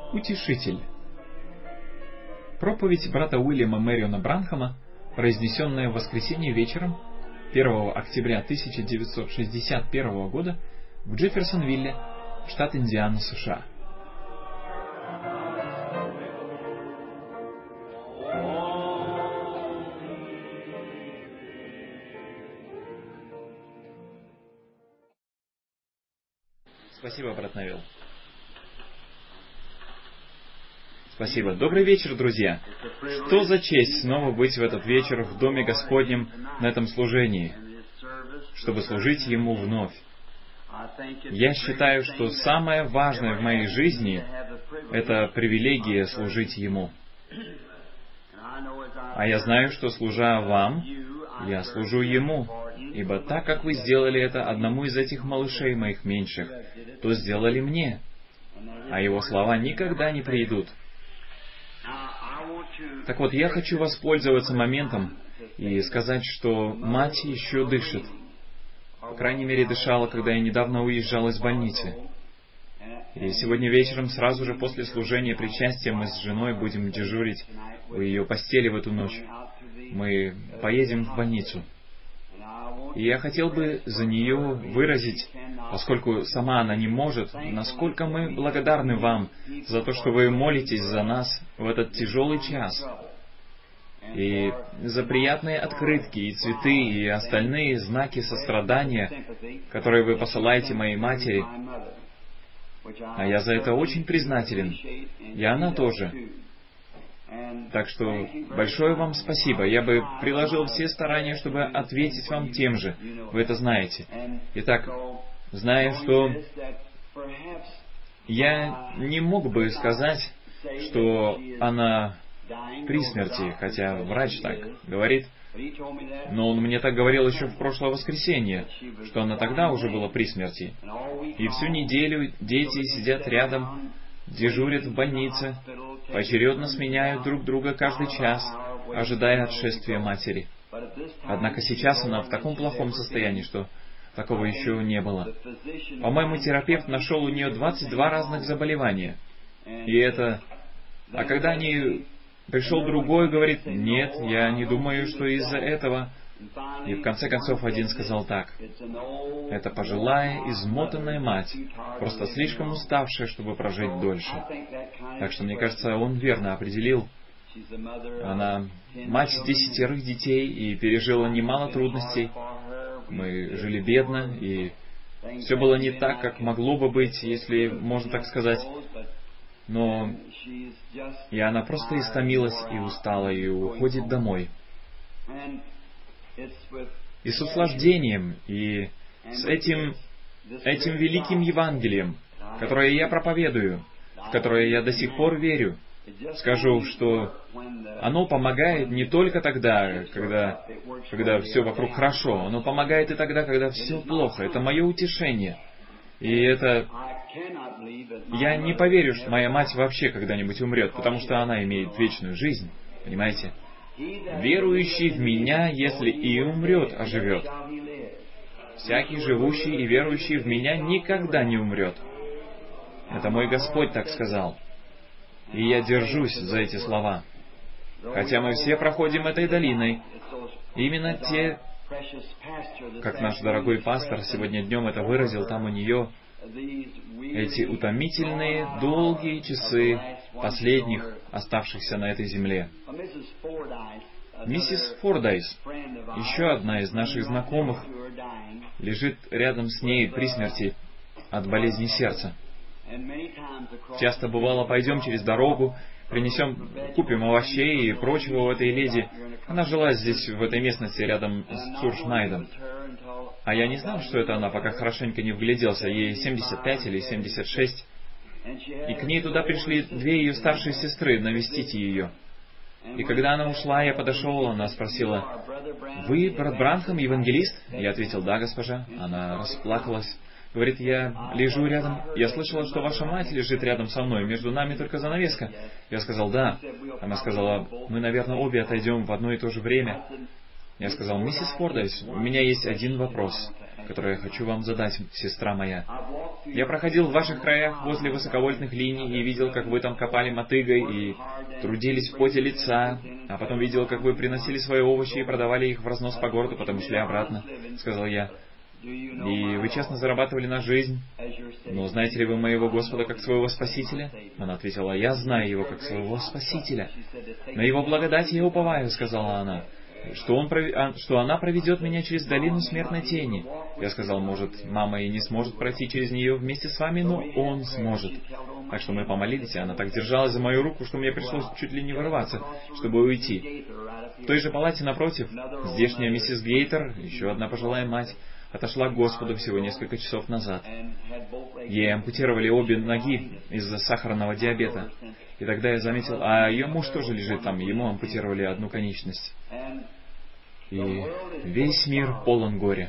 Утешитель. Проповедь брата Уильяма Мэриона Бранхама, произнесенная в воскресенье вечером 1 октября 1961 года в Джефферсонвилле, штат Индиана, США. Спасибо, брат Невилл. Спасибо. Добрый вечер, друзья. Что за честь снова быть в этот вечер в Доме Господнем на этом служении, чтобы служить Ему вновь. Я считаю, что самое важное в моей жизни — это привилегия служить Ему. А я знаю, что, служа вам, я служу Ему, ибо так как вы сделали это одному из этих малышей моих меньших, то сделали мне, а Его слова никогда не придут. Так вот, я хочу воспользоваться моментом и сказать, что мать еще дышит. По крайней мере, дышала, когда я недавно уезжал из больницы. И сегодня вечером, сразу же после служения причастия, мы с женой будем дежурить у ее постели в эту ночь. Мы поедем в больницу. И я хотел бы за нее выразить, поскольку сама она не может, насколько мы благодарны вам за то, что вы молитесь за нас в этот тяжелый час. И за приятные открытки, и цветы, и остальные знаки сострадания, которые вы посылаете моей матери. А я за это очень признателен. И она тоже. Так что большое вам спасибо. Я бы приложил все старания, чтобы ответить вам тем же. Вы это знаете. Итак, зная, что я не мог бы сказать, что она при смерти, хотя врач так говорит, но он мне так говорил еще в прошлое воскресенье, что она тогда уже была при смерти. И всю неделю дети сидят рядом, дежурят в больнице, поочередно сменяют друг друга каждый час, ожидая отшествия матери. Однако сейчас она в таком плохом состоянии, что такого еще не было. По-моему, терапевт нашел у нее 22 разных заболевания. И это... А когда пришел другой, говорит, нет, я не думаю, что из-за этого... И в конце концов один сказал так: это пожилая, измотанная мать, просто слишком уставшая, чтобы прожить дольше. Так что, мне кажется, он верно определил. Она мать 10 детей и пережила немало трудностей. Мы жили бедно, и все было не так, как могло бы быть, если можно так сказать. Но и она просто истомилась и устала, и уходит домой. И с услаждением, и с этим великим Евангелием, которое я проповедую, в которое я до сих пор верю, скажу, что оно помогает не только тогда, когда все вокруг хорошо, оно помогает и тогда, когда все плохо. Это мое утешение. И это... Я не поверю, что моя мать вообще когда-нибудь умрет, потому что она имеет вечную жизнь, понимаете? Верующий в Меня, если и умрет, оживет. Всякий живущий и верующий в Меня никогда не умрет. Это мой Господь так сказал. И я держусь за эти слова. Хотя мы все проходим этой долиной, именно те, как наш дорогой пастор сегодня днем это выразил там у нее, эти утомительные, долгие часы последних, оставшихся на этой земле. Миссис Фордайс, еще одна из наших знакомых, лежит рядом с ней при смерти от болезни сердца. Часто бывало, пойдем через дорогу, купим овощей и прочего у этой леди. Она жила здесь, в этой местности, рядом с Цуршнайдом. А я не знал, что это она, пока хорошенько не вгляделся. Ей 75 или 76. И к ней туда пришли 2 ее старшие сестры навестить ее. И когда она ушла, я подошел, она спросила: «Вы брат Бранхам, евангелист?» Я ответил: «Да, госпожа». Она расплакалась. Говорит: «Я лежу рядом. Я слышала, что ваша мать лежит рядом со мной. Между нами только занавеска». Я сказал: «Да». Она сказала: «Мы, наверное, обе отойдем в одно и то же время». Я сказал: «Миссис Фордайс, у меня есть один вопрос. которое я хочу вам задать, сестра моя. Я проходил в ваших краях возле высоковольтных линий и видел, как вы там копали мотыгой и трудились в поте лица, а потом видел, как вы приносили свои овощи и продавали их в разнос по городу, потом шли обратно, сказал я. И вы честно зарабатывали на жизнь. Но знаете ли вы моего Господа как своего Спасителя? Она ответила, я знаю Его как своего Спасителя. На Его благодать я уповаю, сказала она, что она проведет меня через долину смертной тени. Я сказал, может, мама и не сможет пройти через нее вместе с вами, но Он сможет. Так что мы помолились, и она так держалась за мою руку, что мне пришлось чуть ли не вырваться, чтобы уйти. В той же палате напротив, здешняя миссис Гейтер, еще одна пожилая мать, отошла к Господу всего несколько часов назад. Ей ампутировали обе ноги из-за сахарного диабета. И тогда я заметил, а ее муж тоже лежит там, ему ампутировали одну конечность. И весь мир полон горя.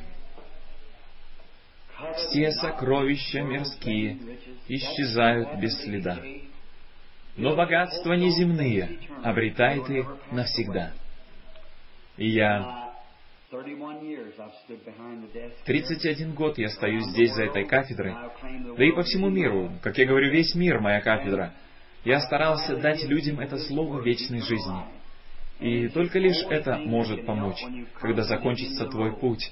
Все сокровища мирские исчезают без следа. Но богатства неземные обретает их навсегда. И я 31 год я стою здесь за этой кафедрой, да и по всему миру, как я говорю, весь мир моя кафедра. Я старался дать людям это слово вечной жизни. И только лишь это может помочь, когда закончится твой путь.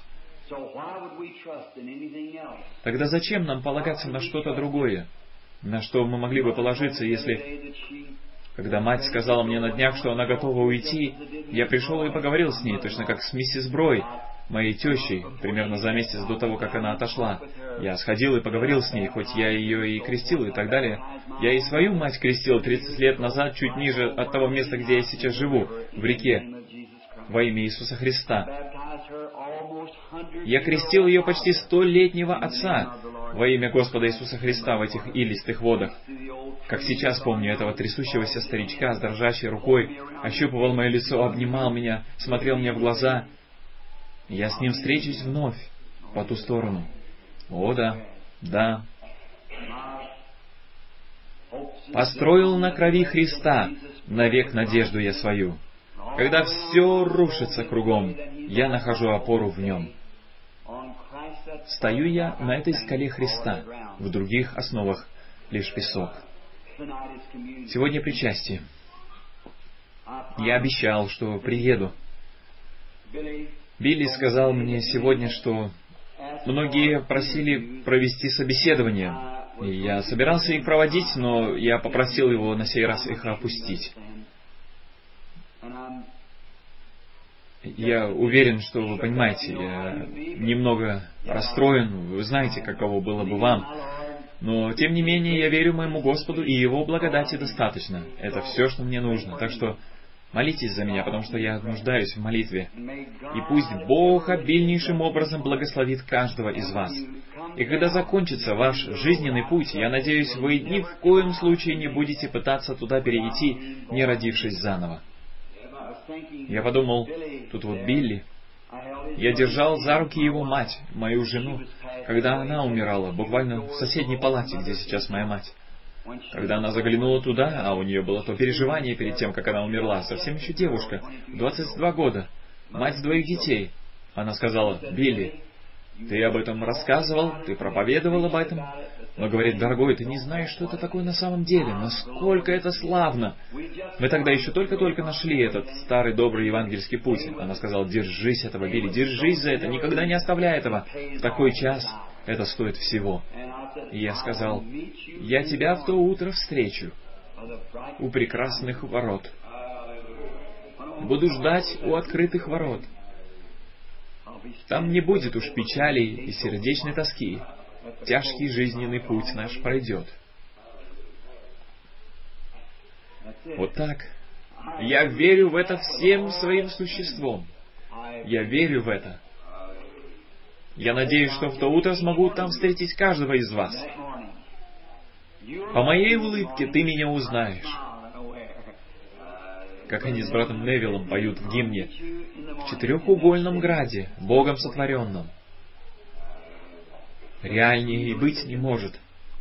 Тогда зачем нам полагаться на что-то другое? На что мы могли бы положиться, если... Когда мать сказала мне на днях, что она готова уйти, я пришел и поговорил с ней, точно как с миссис Брой, моей тещей, примерно за месяц до того, как она отошла. Я сходил и поговорил с ней, хоть я ее и крестил и так далее. Я и свою мать крестил 30 лет назад, чуть ниже от того места, где я сейчас живу, в реке, во имя Иисуса Христа. Я крестил ее почти 100-летнего отца во имя Господа Иисуса Христа в этих илистых водах. Как сейчас помню этого трясущегося старичка с дрожащей рукой, ощупывал мое лицо, обнимал меня, смотрел мне в глаза. Я с ним встречусь вновь, по ту сторону. О да, да. Построил на крови Христа навек надежду я свою. Когда все рушится кругом, я нахожу опору в Нем. Стою я на этой скале Христа, в других основах лишь песок. Сегодня причастие. Я обещал, что приеду. Билли сказал мне сегодня, что многие просили провести собеседование. И я собирался их проводить, но я попросил его на сей раз их опустить. Я уверен, что вы понимаете, я немного расстроен, вы знаете, каково было бы вам. Но, тем не менее, я верю моему Господу, и Его благодати достаточно. Это все, что мне нужно. Так что молитесь за меня, потому что я нуждаюсь в молитве. И пусть Бог обильнейшим образом благословит каждого из вас. И когда закончится ваш жизненный путь, я надеюсь, вы ни в коем случае не будете пытаться туда перейти, не родившись заново. Я подумал, тут вот Билли. Я держал за руки его мать, мою жену, когда она умирала, буквально в соседней палате, где сейчас моя мать. Когда она заглянула туда, а у нее было то переживание перед тем, как она умерла, совсем еще девушка, 22 года, мать 2 детей. Она сказала, «Билли, ты об этом рассказывал, ты проповедовал об этом, но, говорит, дорогой, ты не знаешь, что это такое на самом деле, насколько это славно. Мы тогда еще только-только нашли этот старый добрый евангельский путь». Она сказала, «Держись этого, Билли, держись за это, никогда не оставляй этого. В такой час это стоит всего». И я сказал, «Я тебя в то утро встречу у прекрасных ворот. Буду ждать у открытых ворот. Там не будет уж печалей и сердечной тоски. Тяжкий жизненный путь наш пройдет». Вот так. Я верю в это всем своим существом. Я верю в это. Я надеюсь, что в то утро смогу там встретить каждого из вас. По моей улыбке ты меня узнаешь. Как они с братом Невиллом поют в гимне, в четырехугольном граде, Богом сотворенном. Реальнее и быть не может.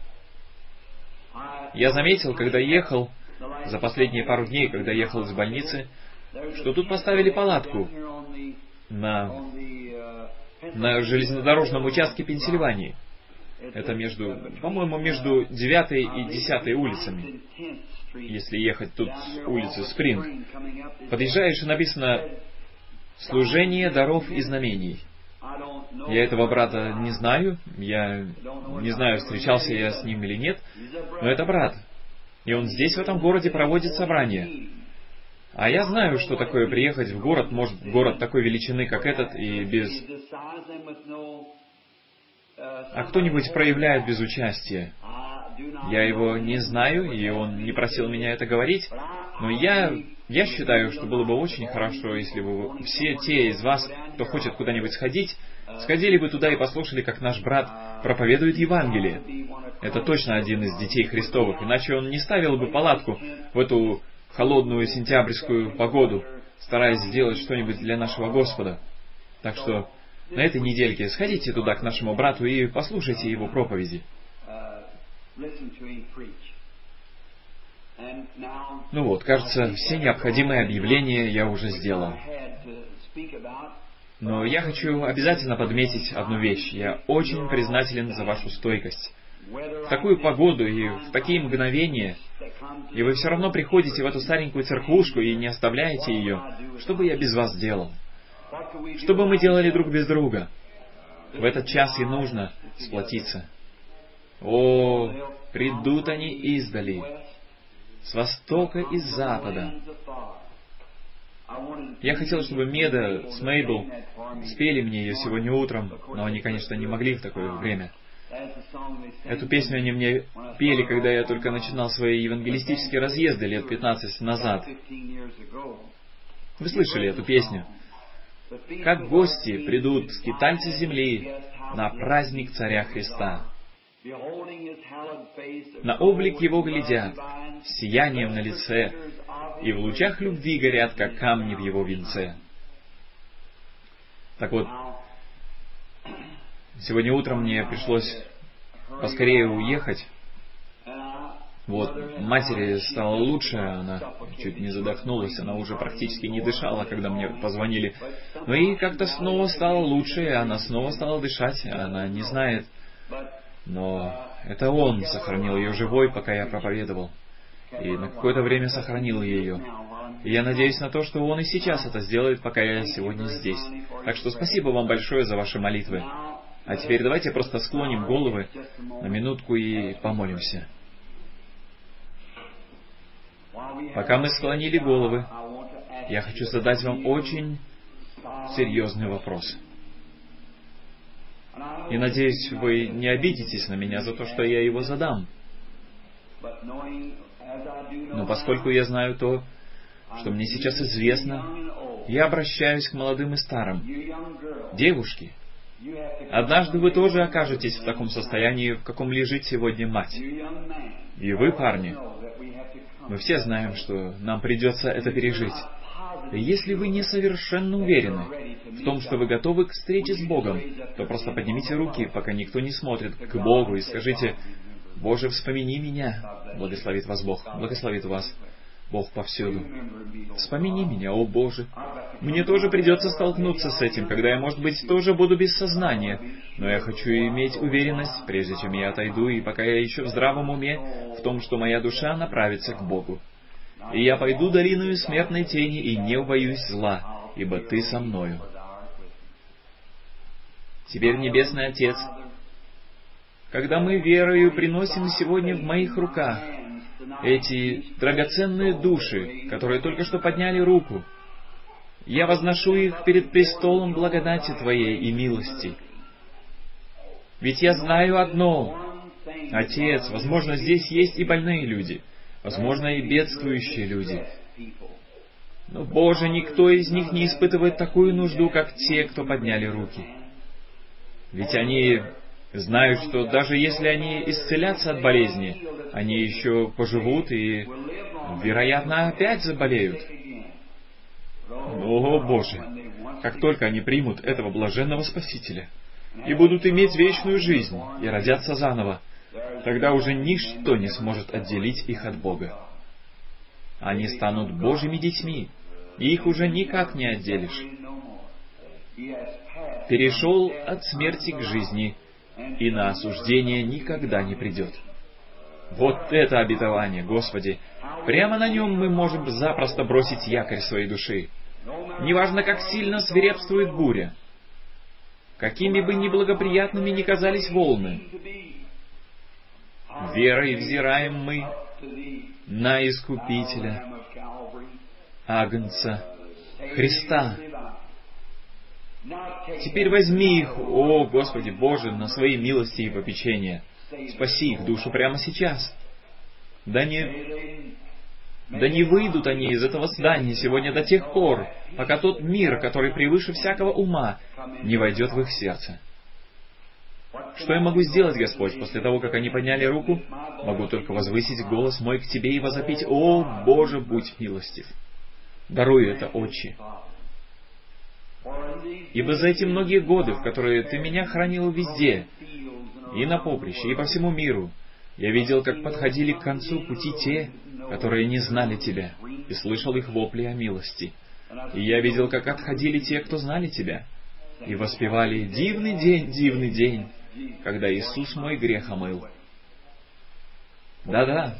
Я заметил, когда ехал, за последние пару дней, когда ехал из больницы, что тут поставили палатку на на железнодорожном участке Пенсильвании. Это по-моему, между 9-й и 10-й улицами. Если ехать тут с улицы Спринг. Подъезжаешь, и написано «Служение даров и знамений». Я этого брата не знаю. Я не знаю, встречался я с ним или нет. Но это брат. И он здесь, в этом городе, проводит собрания. А я знаю, что такое приехать в город, может, город такой величины, как этот, и без... А кто-нибудь проявляет безучастие. Я его не знаю, и он не просил меня это говорить, но я считаю, что было бы очень хорошо, если бы все те из вас, кто хочет куда-нибудь сходить, сходили бы туда и послушали, как наш брат проповедует Евангелие. Это точно один из детей Христовых, иначе он не ставил бы палатку в эту холодную сентябрьскую погоду, стараясь сделать что-нибудь для нашего Господа. Так что на этой недельке сходите туда к нашему брату и послушайте его проповеди. Ну вот, кажется, все необходимые объявления я уже сделал. Но я хочу обязательно подметить одну вещь. Я очень признателен за вашу стойкость. В такую погоду и в такие мгновения, и вы все равно приходите в эту старенькую церквушку и не оставляете ее. Что бы я без вас делал? Что бы мы делали друг без друга? В этот час и нужно сплотиться. О, придут они издали, с востока и с запада. Я хотел, чтобы Меда с Мейбл спели мне ее сегодня утром, но они, конечно, не могли в такое время. Эту песню они мне пели, когда я только начинал свои евангелистические разъезды лет 15 назад. Вы слышали эту песню? «Как гости придут скитальцы земли на праздник Царя Христа. На облик Его глядят, с сиянием на лице, и в лучах любви горят, как камни в Его венце». Так вот, сегодня утром мне пришлось поскорее уехать. Вот, матери стало лучше, она чуть не задохнулась, она уже практически не дышала, когда мне позвонили. Но и как-то снова стало лучше, и она снова стала дышать, она не знает. Но это Он сохранил ее живой, пока я проповедовал. И на какое-то время сохранил ее. И я надеюсь на то, что Он и сейчас это сделает, пока я сегодня здесь. Так что спасибо вам большое за ваши молитвы. А теперь давайте просто склоним головы на минутку и помолимся. Пока мы склонили головы, я хочу задать вам очень серьезный вопрос. И надеюсь, вы не обидитесь на меня за то, что я его задам. Но поскольку я знаю то, что мне сейчас известно, я обращаюсь к молодым и старым. Девушки, однажды вы тоже окажетесь в таком состоянии, в каком лежит сегодня мать. И вы, парни, мы все знаем, что нам придется это пережить. И если вы не совершенно уверены в том, что вы готовы к встрече с Богом, то просто поднимите руки, пока никто не смотрит, к Богу, и скажите: «Боже, вспомини меня». Благословит вас Бог, благословит вас Бог повсюду. Вспомини меня, о Боже. Мне тоже придется столкнуться с этим, когда я, может быть, тоже буду без сознания, но я хочу иметь уверенность, прежде чем я отойду, и пока я еще в здравом уме, в том, что моя душа направится к Богу. И я пойду долиною смертной тени и не убоюсь зла, ибо Ты со мною. Теперь, Небесный Отец, когда мы верою приносим сегодня в моих руках эти драгоценные души, которые только что подняли руку, я возношу их перед престолом благодати Твоей и милости. Ведь я знаю одно, Отец, возможно, здесь есть и больные люди, возможно, и бедствующие люди. Но, Боже, никто из них не испытывает такую нужду, как те, кто подняли руки. Ведь они знают, что даже если они исцелятся от болезни, они еще поживут и, вероятно, опять заболеют. О, Боже! Как только они примут этого блаженного Спасителя и будут иметь вечную жизнь и родятся заново, тогда уже ничто не сможет отделить их от Бога. Они станут Божьими детьми, и их уже никак не отделишь. перешел от смерти к жизни, и на осуждение никогда не придет. Вот это обетование, Господи! Прямо на нем мы можем запросто бросить якорь своей души. Неважно, как сильно свирепствует буря, какими бы неблагоприятными ни казались волны, верой взираем мы на Искупителя, Агнца, Христа. Теперь возьми их, о Господи Боже, на свои милости и попечения. Спаси их душу прямо сейчас. Да не выйдут они из этого здания сегодня до тех пор, пока тот мир, который превыше всякого ума, не войдет в их сердце. Что я могу сделать, Господь, после того, как они подняли руку? Могу только возвысить голос мой к Тебе и возопить: «О, Боже, будь милостив! Даруй это, Отче!» Ибо за эти многие годы, в которые Ты меня хранил везде, и на поприще, и по всему миру, я видел, как подходили к концу пути те, которые не знали Тебя, и слышал их вопли о милости. И я видел, как отходили те, кто знали Тебя, и воспевали: дивный день, когда Иисус мой грех омыл». Да-да,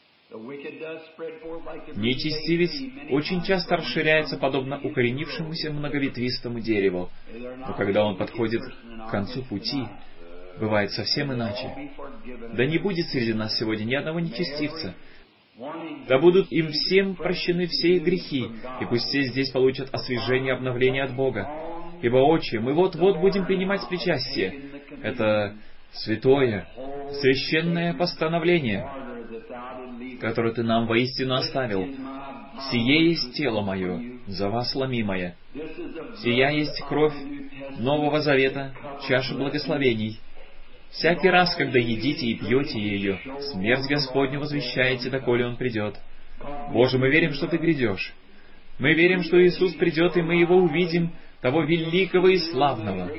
нечестивец очень часто расширяется, подобно укоренившемуся многоветвистому дереву, но когда он подходит к концу пути, бывает совсем иначе. Да не будет среди нас сегодня ни одного нечестивца. Да будут им всем прощены все их грехи, и пусть все здесь получат освяжение и обновление от Бога. Ибо, Отче, мы вот-вот будем принимать причастие. Это святое, священное постановление, которое Ты нам воистину оставил. «Сие есть тело мое, за вас ломимое. Сия есть кровь Нового Завета, чаша благословений. Всякий раз, когда едите и пьете ее, смерть Господню возвещаете, доколе Он придет». Боже, мы верим, что Ты грядешь. Мы верим, что Иисус придет, и мы Его увидим, того великого и славного.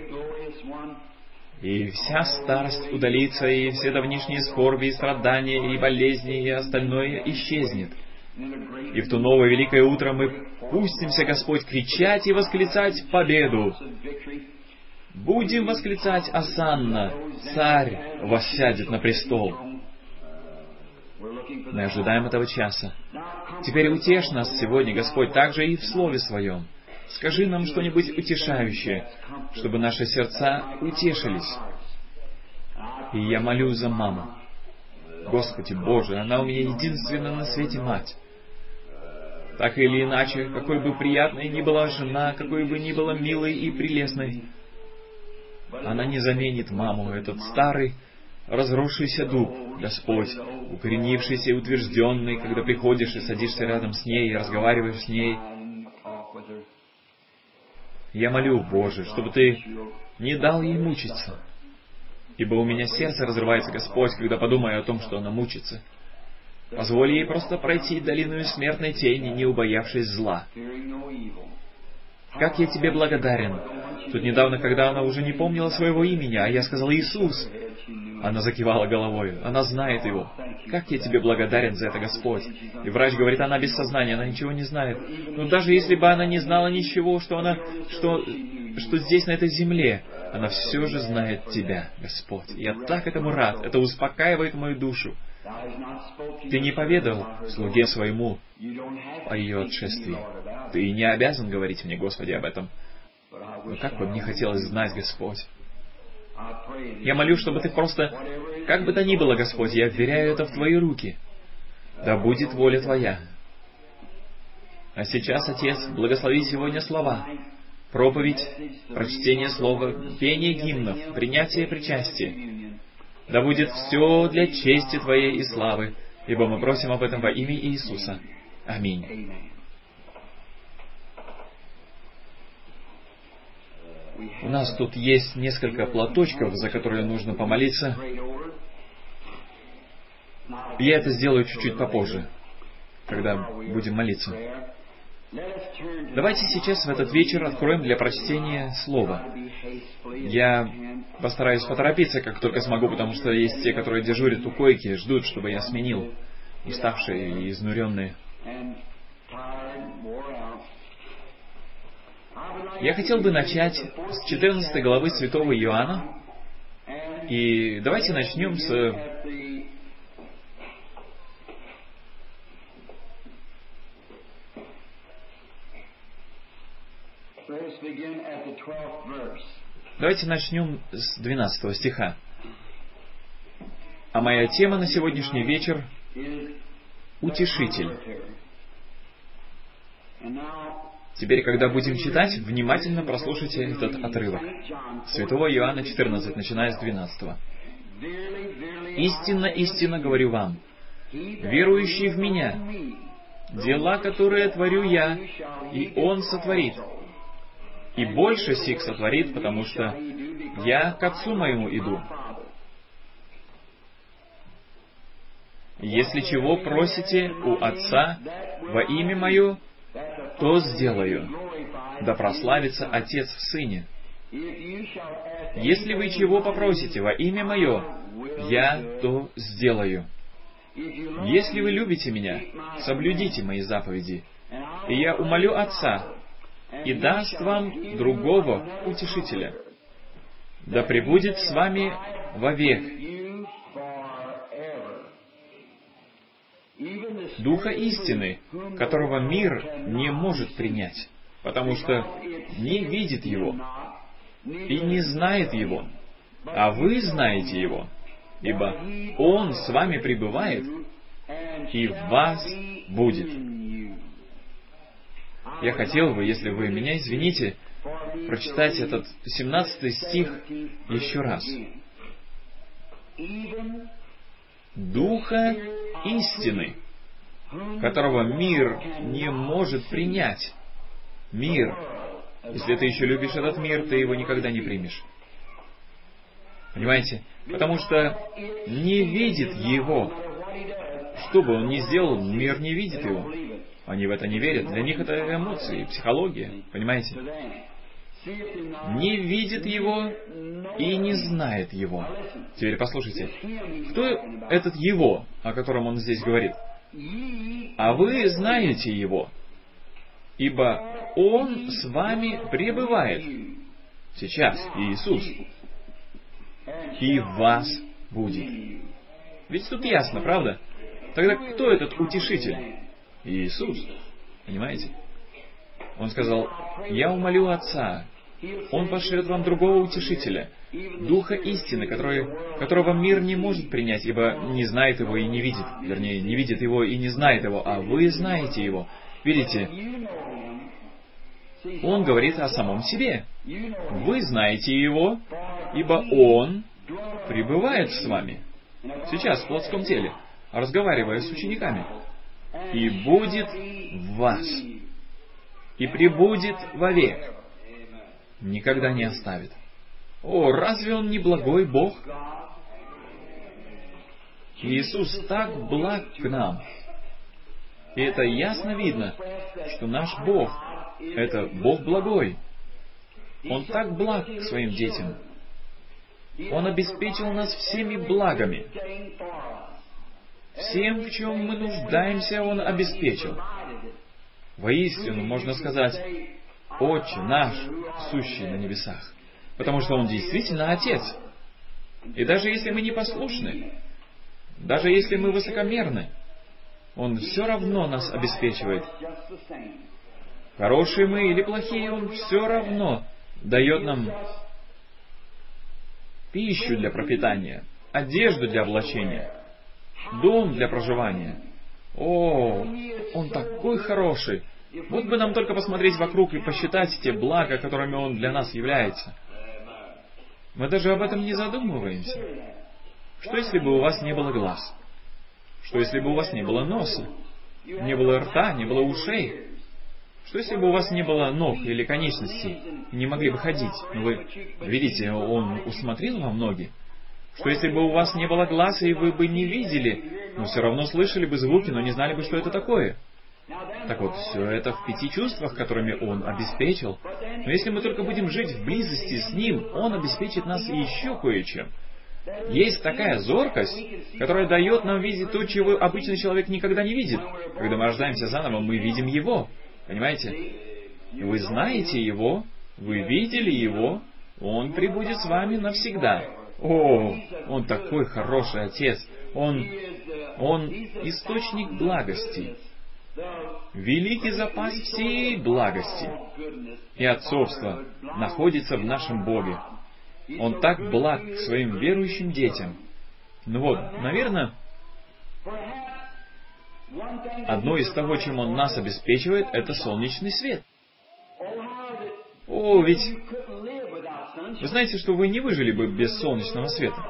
И вся старость удалится, и все давнишние скорби, и страдания, и болезни, и остальное исчезнет. И в то новое великое утро мы пустимся, Господь, кричать и восклицать победу. Будем восклицать: «Осанна! Царь воссядет на престол!» Мы ожидаем этого часа. Теперь утешь нас сегодня, Господь, также и в Слове Своем. Скажи нам что-нибудь утешающее, чтобы наши сердца утешились. И я молюсь за маму. Господи Боже, она у меня единственная на свете мать. Так или иначе, какой бы приятной ни была жена, какой бы ни была милой и прелестной, она не заменит маму, этот старый, разросшийся дуб, Господь, укоренившийся и утвержденный, когда приходишь и садишься рядом с ней и разговариваешь с ней. Я молю, Боже, чтобы Ты не дал ей мучиться, ибо у меня сердце разрывается, Господь, когда думаю о том, что она мучится. Позволь ей просто пройти долину смертной тени, не убоявшись зла. Как я Тебе благодарен. Тут недавно, когда она уже не помнила своего имени, а я сказал: «Иисус», она закивала головой, она знает Его. Как я Тебе благодарен за это, Господь. И врач говорит, она без сознания, она ничего не знает. Но даже если бы она не знала ничего, что здесь, на этой земле, она все же знает Тебя, Господь. И я так этому рад, это успокаивает мою душу. Ты не поведал слуге своему о ее отшествии. Ты не обязан говорить мне, Господи, об этом. Но как бы мне хотелось знать, Господь. Я молю, чтобы Ты просто, как бы то ни было, Господь, я вверяю это в Твои руки. Да будет воля Твоя. А сейчас, Отец, благослови сегодня слова, проповедь, прочтение слова, пение гимнов, принятие причастия. Да будет все для чести Твоей и славы, ибо мы просим об этом во имя Иисуса. Аминь. У нас тут есть несколько платочков, за которые нужно помолиться. Я это сделаю чуть-чуть попозже, когда будем молиться. Давайте сейчас в этот вечер откроем для прочтения Слово. Я постараюсь поторопиться, как только смогу, потому что есть те, которые дежурят у койки, ждут, чтобы я сменил, уставшие и изнуренные. Я хотел бы начать с 14 главы Святого Иоанна, и давайте начнем с 12 стиха. А моя тема на сегодняшний вечер — утешитель. Теперь, когда будем читать, внимательно прослушайте этот отрывок. Святого Иоанна 14, начиная с 12. «Истинно, истинно говорю вам, верующий в Меня, дела, которые творю Я, и Он сотворит, и больше сих сотворит, потому что Я к Отцу Моему иду. Если чего просите у Отца во имя Мое, то сделаю, да прославится Отец в Сыне. Если вы чего попросите во имя Мое, Я то сделаю. Если вы любите Меня, соблюдите Мои заповеди, и Я умолю Отца, и даст вам другого утешителя, да пребудет с вами вовек, Духа истины, которого мир не может принять, потому что не видит Его и не знает Его, а вы знаете Его, ибо Он с вами пребывает и в вас будет». Я хотел бы, если вы меня извините, прочитать этот 17 стих еще раз. «Духа истины, которого мир не может принять». Мир. Если ты еще любишь этот мир, ты его никогда не примешь. Понимаете? Потому что не видит его. Что бы он ни сделал, мир не видит его. Они в это не верят. Для них это эмоции, психология. Понимаете? Не видит его и не знает его. Теперь послушайте. Кто этот его, о котором он здесь говорит? А вы знаете его, ибо он с вами пребывает. Сейчас Иисус. И в вас будет. Ведь тут ясно, правда? Тогда кто этот утешитель? Иисус. Понимаете? Он сказал: «Я умолю Отца, Он пошлет вам другого утешителя, Духа истины, которого мир не может принять, ибо не знает Его и не видит». Вернее, не видит Его и не знает Его, а вы знаете Его. Видите? Он говорит о самом себе. Вы знаете Его, ибо Он пребывает с вами. Сейчас, в плотском теле, разговаривая с учениками. «И будет в вас, и пребудет вовек, никогда не оставит». О, разве Он не благой Бог? Иисус так благ к нам. И это ясно видно, что наш Бог — это Бог благой. Он так благ к своим детям. Он обеспечил нас всеми благами. Всем, в чем мы нуждаемся, Он обеспечил. Воистину, можно сказать: «Отче наш, сущий на небесах», потому что Он действительно Отец. И даже если мы непослушны, даже если мы высокомерны, Он все равно нас обеспечивает. Хорошие мы или плохие, Он все равно дает нам пищу для пропитания, одежду для облачения, дом для проживания. О, Он такой хороший! Вот бы нам только посмотреть вокруг и посчитать те блага, которыми Он для нас является. Мы даже об этом не задумываемся. Что если бы у вас не было глаз? Что если бы у вас не было носа? Не было рта, не было ушей? Что если бы у вас не было ног или конечностей, и не могли бы ходить? Но вы видите, Он усмотрел вам ноги. Что если бы у вас не было глаз, и вы бы не видели, но все равно слышали бы звуки, но не знали бы, что это такое? Так вот, все это в 5 чувствах, которыми Он обеспечил. Но если мы только будем жить в близости с Ним, Он обеспечит нас еще кое-чем. Есть такая зоркость, которая дает нам видеть то, чего обычный человек никогда не видит. Когда мы рождаемся заново, мы видим Его. Понимаете? Вы знаете Его, вы видели Его, Он пребудет с вами навсегда. О, Он такой хороший Отец. Он источник благости. Великий запас всей благости и отцовства находится в нашем Боге. Он так благ к своим верующим детям. Ну вот, наверное, одно из того, чем Он нас обеспечивает, это солнечный свет. О, ведь вы знаете, что вы не выжили бы без солнечного света.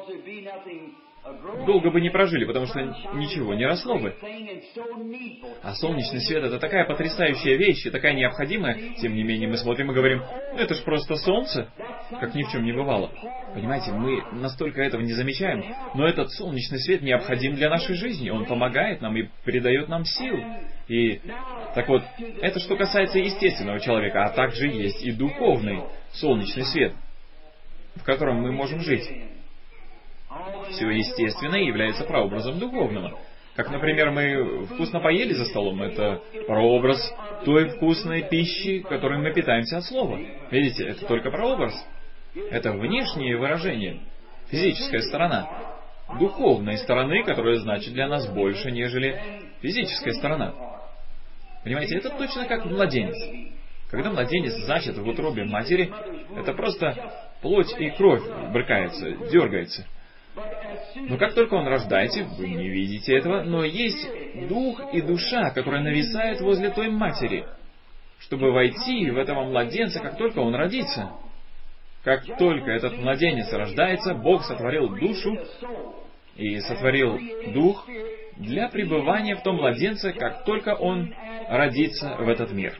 Долго бы не прожили, потому что ничего не росло бы. А солнечный свет — это такая потрясающая вещь и такая необходимая. Тем не менее, мы смотрим и говорим, это ж просто солнце, как ни в чем не бывало. Понимаете, мы настолько этого не замечаем, но этот солнечный свет необходим для нашей жизни. Он помогает нам и придает нам сил. И так вот, это что касается естественного человека, а также есть и духовный солнечный свет, в котором мы можем жить. Все естественное является прообразом духовного. Как, например, мы вкусно поели за столом, это прообраз той вкусной пищи, которой мы питаемся от слова. Видите, это только прообраз. Это внешнее выражение, физическая сторона. Духовной стороны, которая значит для нас больше, нежели физическая сторона. Понимаете, это точно как младенец. Когда младенец зачат в утробе матери, это просто плоть и кровь брыкается, дергается. Но как только он рождается, вы не видите этого, но есть дух и душа, которые нависают возле той матери, чтобы войти в этого младенца, как только он родится. Как только этот младенец рождается, Бог сотворил душу и сотворил дух для пребывания в том младенце, как только он родится в этот мир.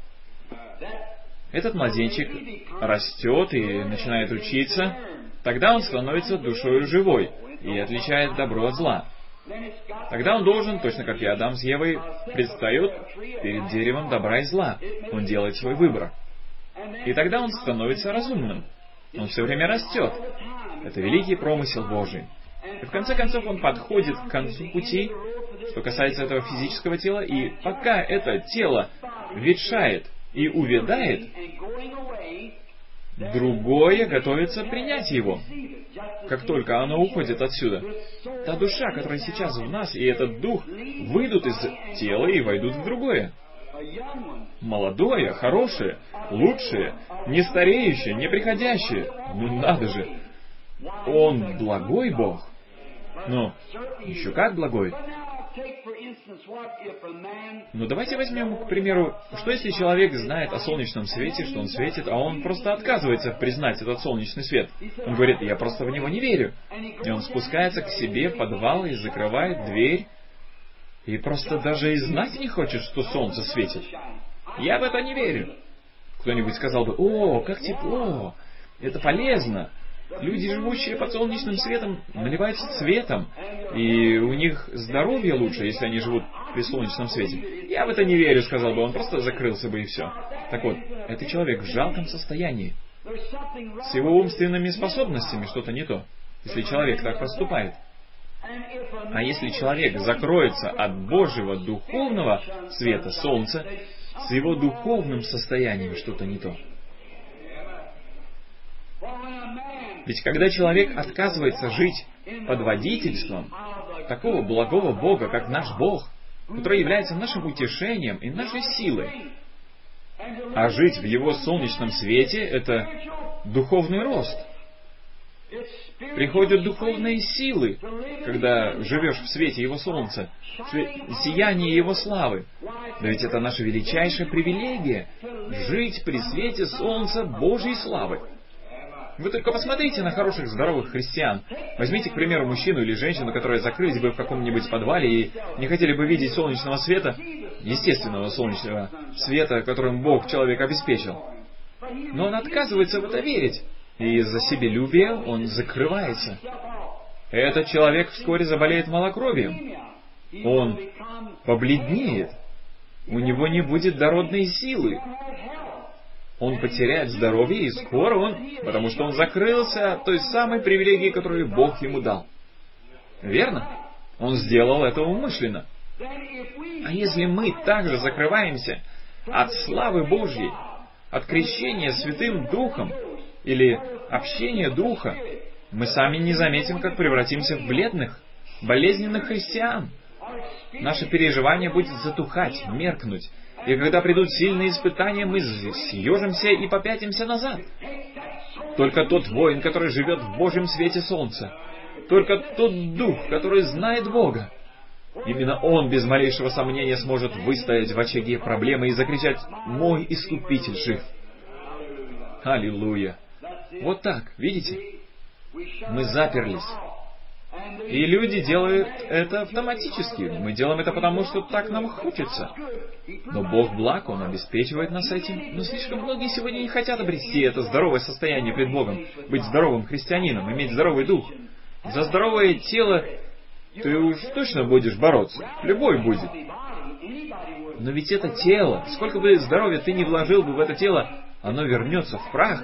Этот младенчик растет и начинает учиться. Тогда он становится душою живой и отличает добро от зла. Тогда он должен, точно как и Адам с Евой, предстает перед деревом добра и зла. Он делает свой выбор. И тогда он становится разумным. Он все время растет. Это великий промысел Божий. И в конце концов он подходит к концу пути, что касается этого физического тела, и пока это тело ветшает и увядает, другое готовится принять его. Как только оно уходит отсюда, та душа, которая сейчас в нас, и этот дух выйдут из тела и войдут в другое. Молодое, хорошее, лучшее, не стареющее, не приходящее. Ну надо же! Он благой Бог. Ну, еще как благой. Но давайте возьмем, к примеру, что если человек знает о солнечном свете, что он светит, а он просто отказывается признать этот солнечный свет. Он говорит, я просто в него не верю. И он спускается к себе в подвал и закрывает дверь, и просто даже и знать не хочет, что солнце светит. Я в это не верю. Кто-нибудь сказал бы, о, как тепло, это полезно. Люди, живущие под солнечным светом, наливаются цветом, и у них здоровье лучше, если они живут при солнечном свете. Я в это не верю, сказал бы, он просто закрылся бы и все. Так вот, этот человек в жалком состоянии. С его умственными способностями что-то не то, если человек так поступает. А если человек закроется от Божьего духовного света, солнца, с его духовным состоянием что-то не то. Ведь когда человек отказывается жить под водительством такого благого Бога, как наш Бог, который является нашим утешением и нашей силой, а жить в Его солнечном свете — это духовный рост. Приходят духовные силы, когда живешь в свете Его солнца, в сиянии Его славы. Да ведь это наша величайшая привилегия — жить при свете солнца Божьей славы. Вы только посмотрите на хороших, здоровых христиан. Возьмите, к примеру, мужчину или женщину, которые закрылись бы в каком-нибудь подвале и не хотели бы видеть солнечного света, естественного солнечного света, которым Бог человека обеспечил. Но он отказывается в это верить, и из-за себелюбия он закрывается. Этот человек вскоре заболеет малокровием. Он побледнеет. У него не будет дородной силы. Он потеряет здоровье, и скоро потому что он закрылся от той самой привилегии, которую Бог ему дал. Верно? Он сделал это умышленно. А если мы также закрываемся от славы Божьей, от крещения Святым Духом или общения Духа, мы сами не заметим, как превратимся в бледных, болезненных христиан. Наше переживание будет затухать, меркнуть. И когда придут сильные испытания, мы съежимся и попятимся назад. Только тот воин, который живет в Божьем свете солнца, только тот дух, который знает Бога, именно он без малейшего сомнения сможет выстоять в очаге проблемы и закричать: «Мой Искупитель жив!» Аллилуйя! Вот так, видите? Мы заперлись. И люди делают это автоматически. Мы делаем это потому, что так нам хочется. Но Бог благ, Он обеспечивает нас этим. Но слишком многие сегодня не хотят обрести это здоровое состояние пред Богом, быть здоровым христианином, иметь здоровый дух. За здоровое тело ты уж точно будешь бороться. Любой будет. Но ведь это тело, сколько бы здоровья ты ни вложил бы в это тело, оно вернется в прах.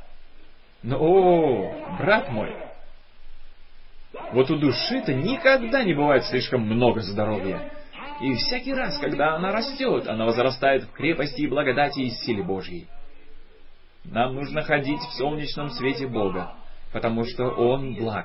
Но, брат мой, вот у души-то никогда не бывает слишком много здоровья. И всякий раз, когда она растет, она возрастает в крепости и благодати и силе Божьей. Нам нужно ходить в солнечном свете Бога, потому что Он благ.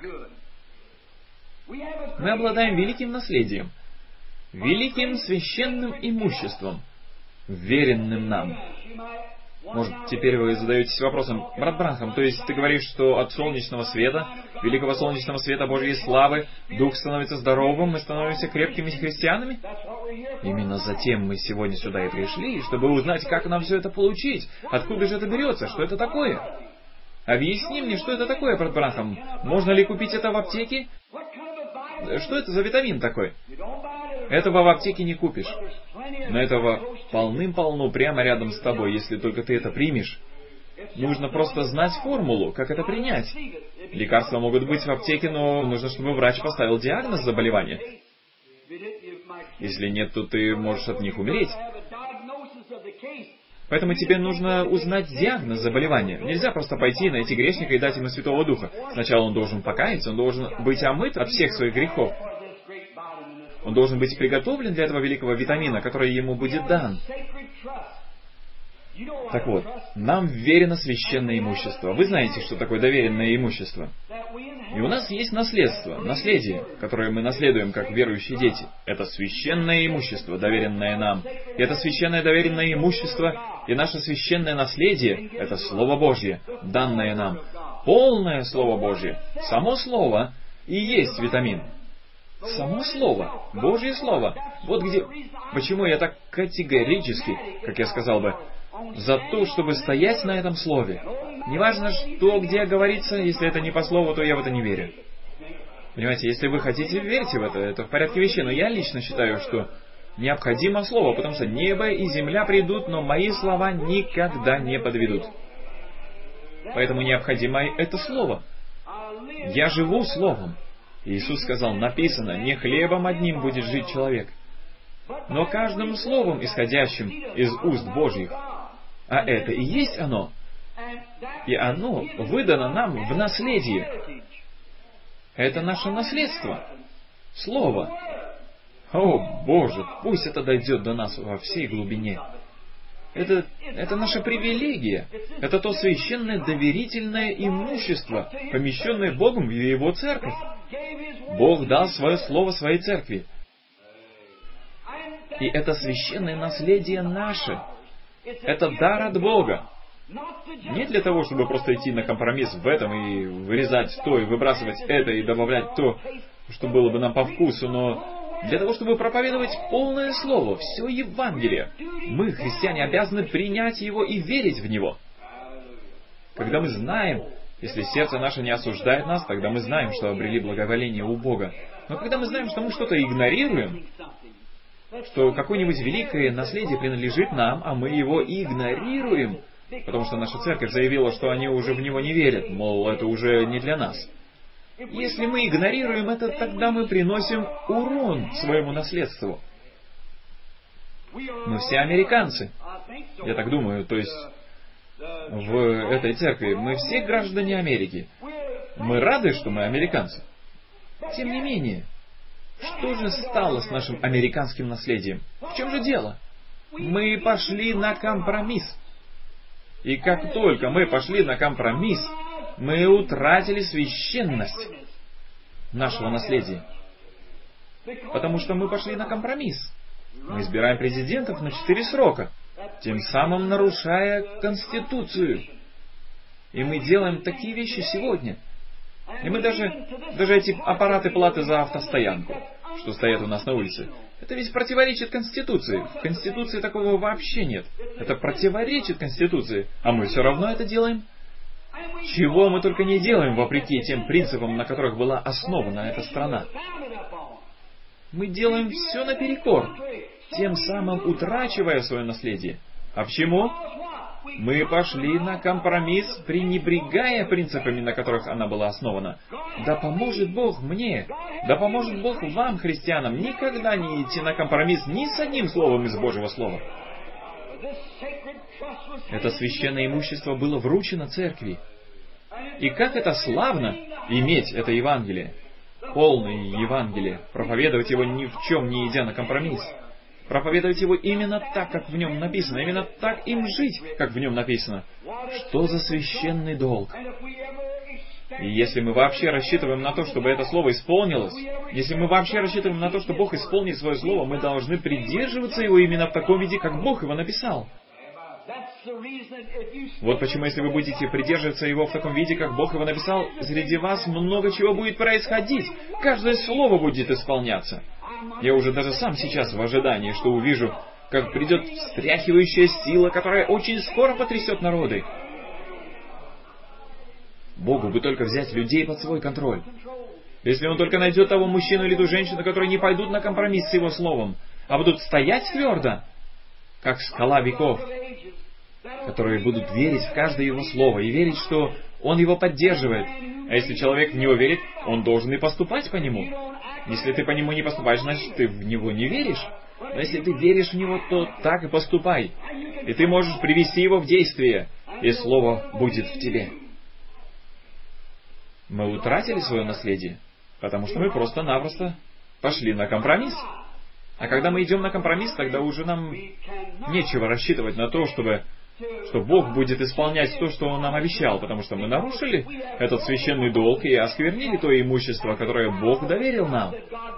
Мы обладаем великим наследием, великим священным имуществом, веренным нам. Может, теперь вы задаетесь вопросом: брат Бранхам, то есть ты говоришь, что от солнечного света, великого солнечного света Божьей славы, дух становится здоровым, мы становимся крепкими христианами? Именно затем мы сегодня сюда и пришли, чтобы узнать, как нам все это получить, откуда же это берется, что это такое. Объясни мне, что это такое, брат Бранхам. Можно ли купить это в аптеке? Что это за витамин такой? Этого в аптеке не купишь. Но этого полным-полно прямо рядом с тобой, если только ты это примешь. Нужно просто знать формулу, как это принять. Лекарства могут быть в аптеке, но нужно, чтобы врач поставил диагноз заболевания. Если нет, то ты можешь от них умереть. Поэтому тебе нужно узнать диагноз заболевания. Нельзя просто пойти, найти грешника и дать ему Святого Духа. Сначала он должен покаяться, он должен быть омыт от всех своих грехов. Он должен быть приготовлен для этого великого витамина, который ему будет дан. Так вот, нам вверено священное имущество. Вы знаете, что такое доверенное имущество. И у нас есть наследство, наследие, которое мы наследуем как верующие дети. Это священное имущество, доверенное нам. И это священное доверенное имущество и наше священное наследие — это Слово Божье, данное нам. Полное Слово Божье. Само Слово и есть витамин. Само Слово, Божье Слово. Вот где... Почему я так категорически, как я сказал бы, за то, чтобы стоять на этом Слове. Неважно, что где говорится, если это не по Слову, то я в это не верю. Понимаете, если вы хотите, верьте в это в порядке вещей. Но я лично считаю, что необходимо Слово, потому что небо и земля придут, но мои слова никогда не подведут. Поэтому необходимо это Слово. Я живу Словом. Иисус сказал: написано, не хлебом одним будет жить человек, но каждым словом, исходящим из уст Божьих. А это и есть оно. И оно выдано нам в наследие. Это наше наследство. Слово. О, Боже, пусть это дойдет до нас во всей глубине. Это наша привилегия. Это то священное доверительное имущество, помещенное Богом в Его церковь. Бог дал свое слово своей церкви. И это священное наследие наше. Это дар от Бога. Не для того, чтобы просто идти на компромисс в этом и вырезать то, и выбрасывать это, и добавлять то, что было бы нам по вкусу, но для того, чтобы проповедовать полное слово, все Евангелие. Мы, христиане, обязаны принять его и верить в него. Когда мы знаем, если сердце наше не осуждает нас, тогда мы знаем, что обрели благоволение у Бога. Но когда мы знаем, что мы что-то игнорируем, что какое-нибудь великое наследие принадлежит нам, а мы его игнорируем, потому что наша церковь заявила, что они уже в него не верят, мол, это уже не для нас. Если мы игнорируем это, тогда мы приносим урон своему наследству. Мы все американцы. Я так думаю, то есть в этой церкви мы все граждане Америки. Мы рады, что мы американцы. Тем не менее, что же стало с нашим американским наследием? В чем же дело? Мы пошли на компромисс. И как только мы пошли на компромисс, мы утратили священность нашего наследия. Потому что мы пошли на компромисс. Мы избираем президентов на 4 срока, тем самым нарушая Конституцию. И мы делаем такие вещи сегодня. И мы даже эти аппараты платы за автостоянку, что стоят у нас на улице, это ведь противоречит Конституции. В Конституции такого вообще нет. Это противоречит Конституции, а мы все равно это делаем. Чего мы только не делаем, вопреки тем принципам, на которых была основана эта страна. Мы делаем все наперекор, тем самым утрачивая свое наследие. А почему? Мы пошли на компромисс, пренебрегая принципами, на которых она была основана. Да поможет Бог мне, да поможет Бог вам, христианам, никогда не идти на компромисс ни с одним словом из Божьего Слова. Это священное имущество было вручено церкви. И как это славно иметь это Евангелие, полное Евангелие, проповедовать его ни в чем не идя на компромисс. Проповедовать его именно так, как в нем написано, именно так им жить, как в нем написано. Что за священный долг? И если мы вообще рассчитываем на то, чтобы это слово исполнилось, если мы вообще рассчитываем на то, что Бог исполнит свое слово, мы должны придерживаться его именно в таком виде, как Бог его написал. Вот почему, если вы будете придерживаться его в таком виде, как Бог его написал, среди вас много чего будет происходить. Каждое слово будет исполняться. Я уже даже сам сейчас в ожидании, что увижу, как придет встряхивающая сила, которая очень скоро потрясет народы. Богу бы только взять людей под свой контроль. Если Он только найдет того мужчину или ту женщину, которые не пойдут на компромисс с Его Словом, а будут стоять твердо, как скала веков, которые будут верить в каждое Его Слово и верить, что Он его поддерживает. А если человек в него верит, он должен и поступать по нему. Если ты по нему не поступаешь, значит, ты в него не веришь. Но если ты веришь в него, то так и поступай. И ты можешь привести его в действие, и Слово будет в тебе. Мы утратили свое наследие, потому что мы просто-напросто пошли на компромисс. А когда мы идем на компромисс, тогда уже нам нечего рассчитывать на то, что Бог будет исполнять то, что Он нам обещал, потому что мы нарушили этот священный долг и осквернили то имущество, которое Бог доверил нам.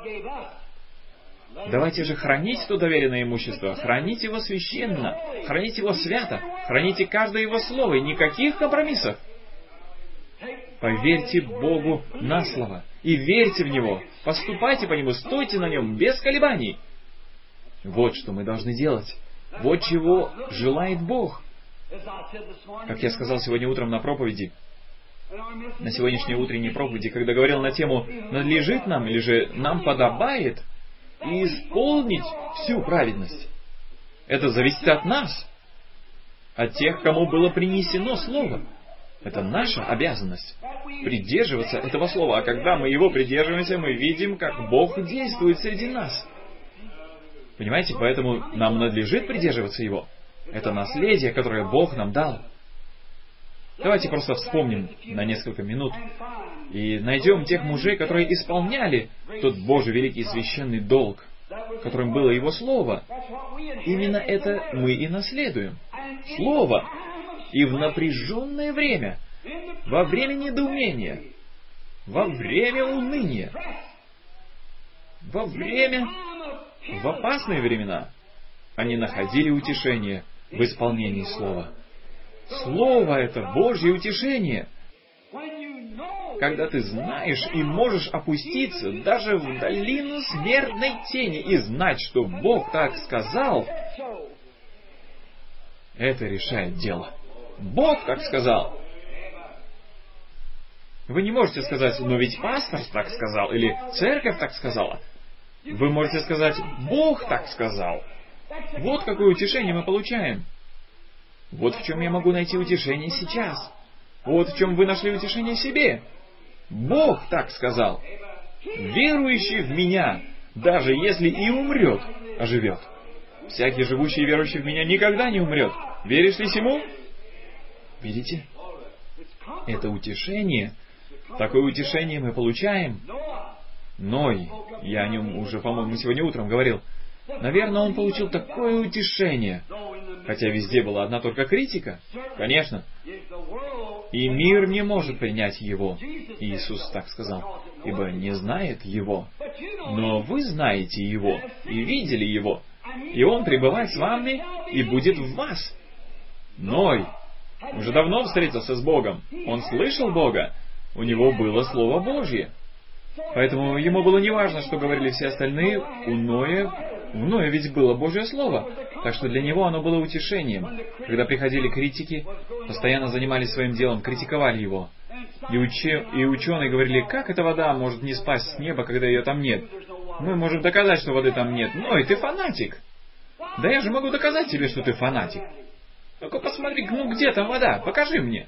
Давайте же хранить то доверенное имущество, хранить его священно, хранить его свято, храните каждое его слово и никаких компромиссов. Поверьте Богу на слово и верьте в Него, поступайте по Нему, стойте на Нем без колебаний. Вот что мы должны делать. Вот чего желает Бог. Как я сказал сегодня утром на проповеди, на сегодняшней утренней проповеди, когда говорил на тему «надлежит нам» или же «нам подобает» исполнить всю праведность. Это зависит от нас, от тех, кому было принесено Слово. Это наша обязанность придерживаться этого Слова. А когда мы его придерживаемся, мы видим, как Бог действует среди нас. Понимаете, поэтому нам надлежит придерживаться его. Это наследие, которое Бог нам дал. Давайте просто вспомним на несколько минут и найдем тех мужей, которые исполняли тот Божий великий священный долг, которым было Его Слово. Именно это мы и наследуем. Слово. И в напряженное время, во время недоумения, во время уныния, в опасные времена они находили утешение в исполнении Слова. Слово — это Божье утешение. Когда ты знаешь и можешь опуститься даже в долину смертной тени и знать, что Бог так сказал, это решает дело. Бог так сказал. Вы не можете сказать, но ведь пастор так сказал, или церковь так сказала. Вы можете сказать, Бог так сказал. Вот какое утешение мы получаем. Вот в чем я могу найти утешение сейчас. Вот в чем вы нашли утешение себе. Бог так сказал. Верующий в Меня, даже если и умрет, оживет. Всякий живущий и верующий в Меня никогда не умрет. Веришь ли сему? Видите? Это утешение. Такое утешение мы получаем. Ной, я о нем уже, по-моему, сегодня утром говорил. Наверное, он получил такое утешение. Хотя везде была одна только критика. Конечно. И мир не может принять его. Иисус так сказал. Ибо не знает его. Но вы знаете его и видели его. И он пребывает с вами и будет в вас. Ной уже давно встретился с Богом. Он слышал Бога. У него было Слово Божье. Поэтому ему было неважно, что говорили все остальные. У Ноя ведь было Божье Слово. Так что для него оно было утешением. Когда приходили критики, постоянно занимались своим делом, критиковали его. И ученые говорили, как эта вода может не спасть с неба, когда ее там нет? Мы можем доказать, что воды там нет. Ной, ты фанатик. Да я же могу доказать тебе, что ты фанатик. Ну-ка посмотри, где там вода? Покажи мне.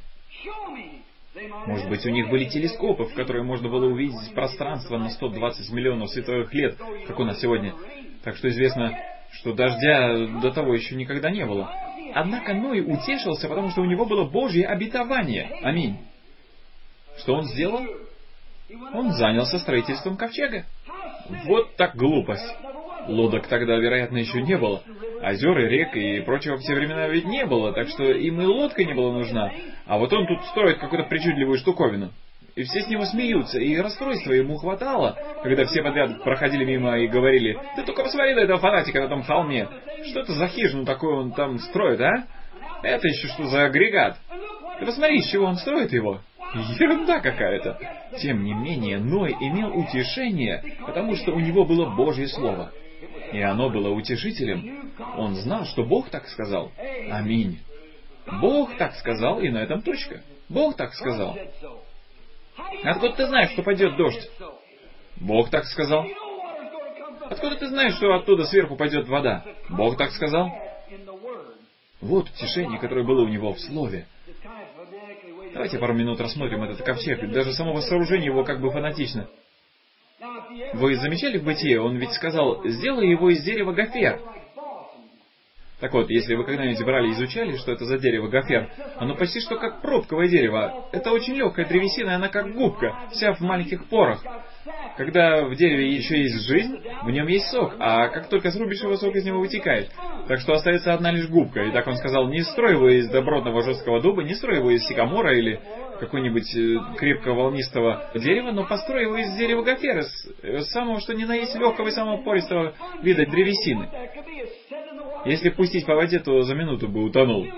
Может быть, у них были телескопы, в которые можно было увидеть пространство на 120 миллионов световых лет, как у нас сегодня. Так что известно, что дождя до того еще никогда не было. Однако Ной утешился, потому что у него было Божье обетование. Аминь. Что он сделал? Он занялся строительством ковчега. Вот так глупость. Лодок тогда, вероятно, еще не было. Озер и рек и прочего в те времена ведь не было, так что им и лодка не была нужна. А вот он тут строит какую-то причудливую штуковину. И все с него смеются, и расстройства ему хватало, когда все подряд проходили мимо и говорили, «Ты только посмотри на этого фанатика на том холме! Что это за хижину такую он там строит, а? Это еще что за агрегат? Ты посмотри, из чего он строит его!» Ерунда какая-то. Тем не менее, Ной имел утешение, потому что у него было Божье Слово. И оно было утешителем. Он знал, что Бог так сказал. Аминь. Бог так сказал, и на этом точка. Бог так сказал. Откуда ты знаешь, что пойдет дождь? Бог так сказал. Откуда ты знаешь, что оттуда сверху пойдет вода? Бог так сказал. Вот утешение, которое было у него в Слове. Давайте пару минут рассмотрим этот ковчег. Даже само сооружение его как бы фанатично. Вы замечали в Бытие? Он ведь сказал, сделай его из дерева гофер. Так вот, если вы когда-нибудь брали и изучали, что это за дерево гофер, оно почти что как пробковое дерево. Это очень легкая древесина, и она как губка, вся в маленьких порах. Когда в дереве еще есть жизнь, в нем есть сок, а как только срубишь его, сок из него вытекает. Так что остается одна лишь губка. И так он сказал, не строй его из добротного жесткого дуба, не строй его из сикамора или какого-нибудь крепкого волнистого дерева, но построй его из дерева гофера, самого что ни на есть легкого и самого пористого вида древесины. Если пустить по воде, то за минуту бы утонул.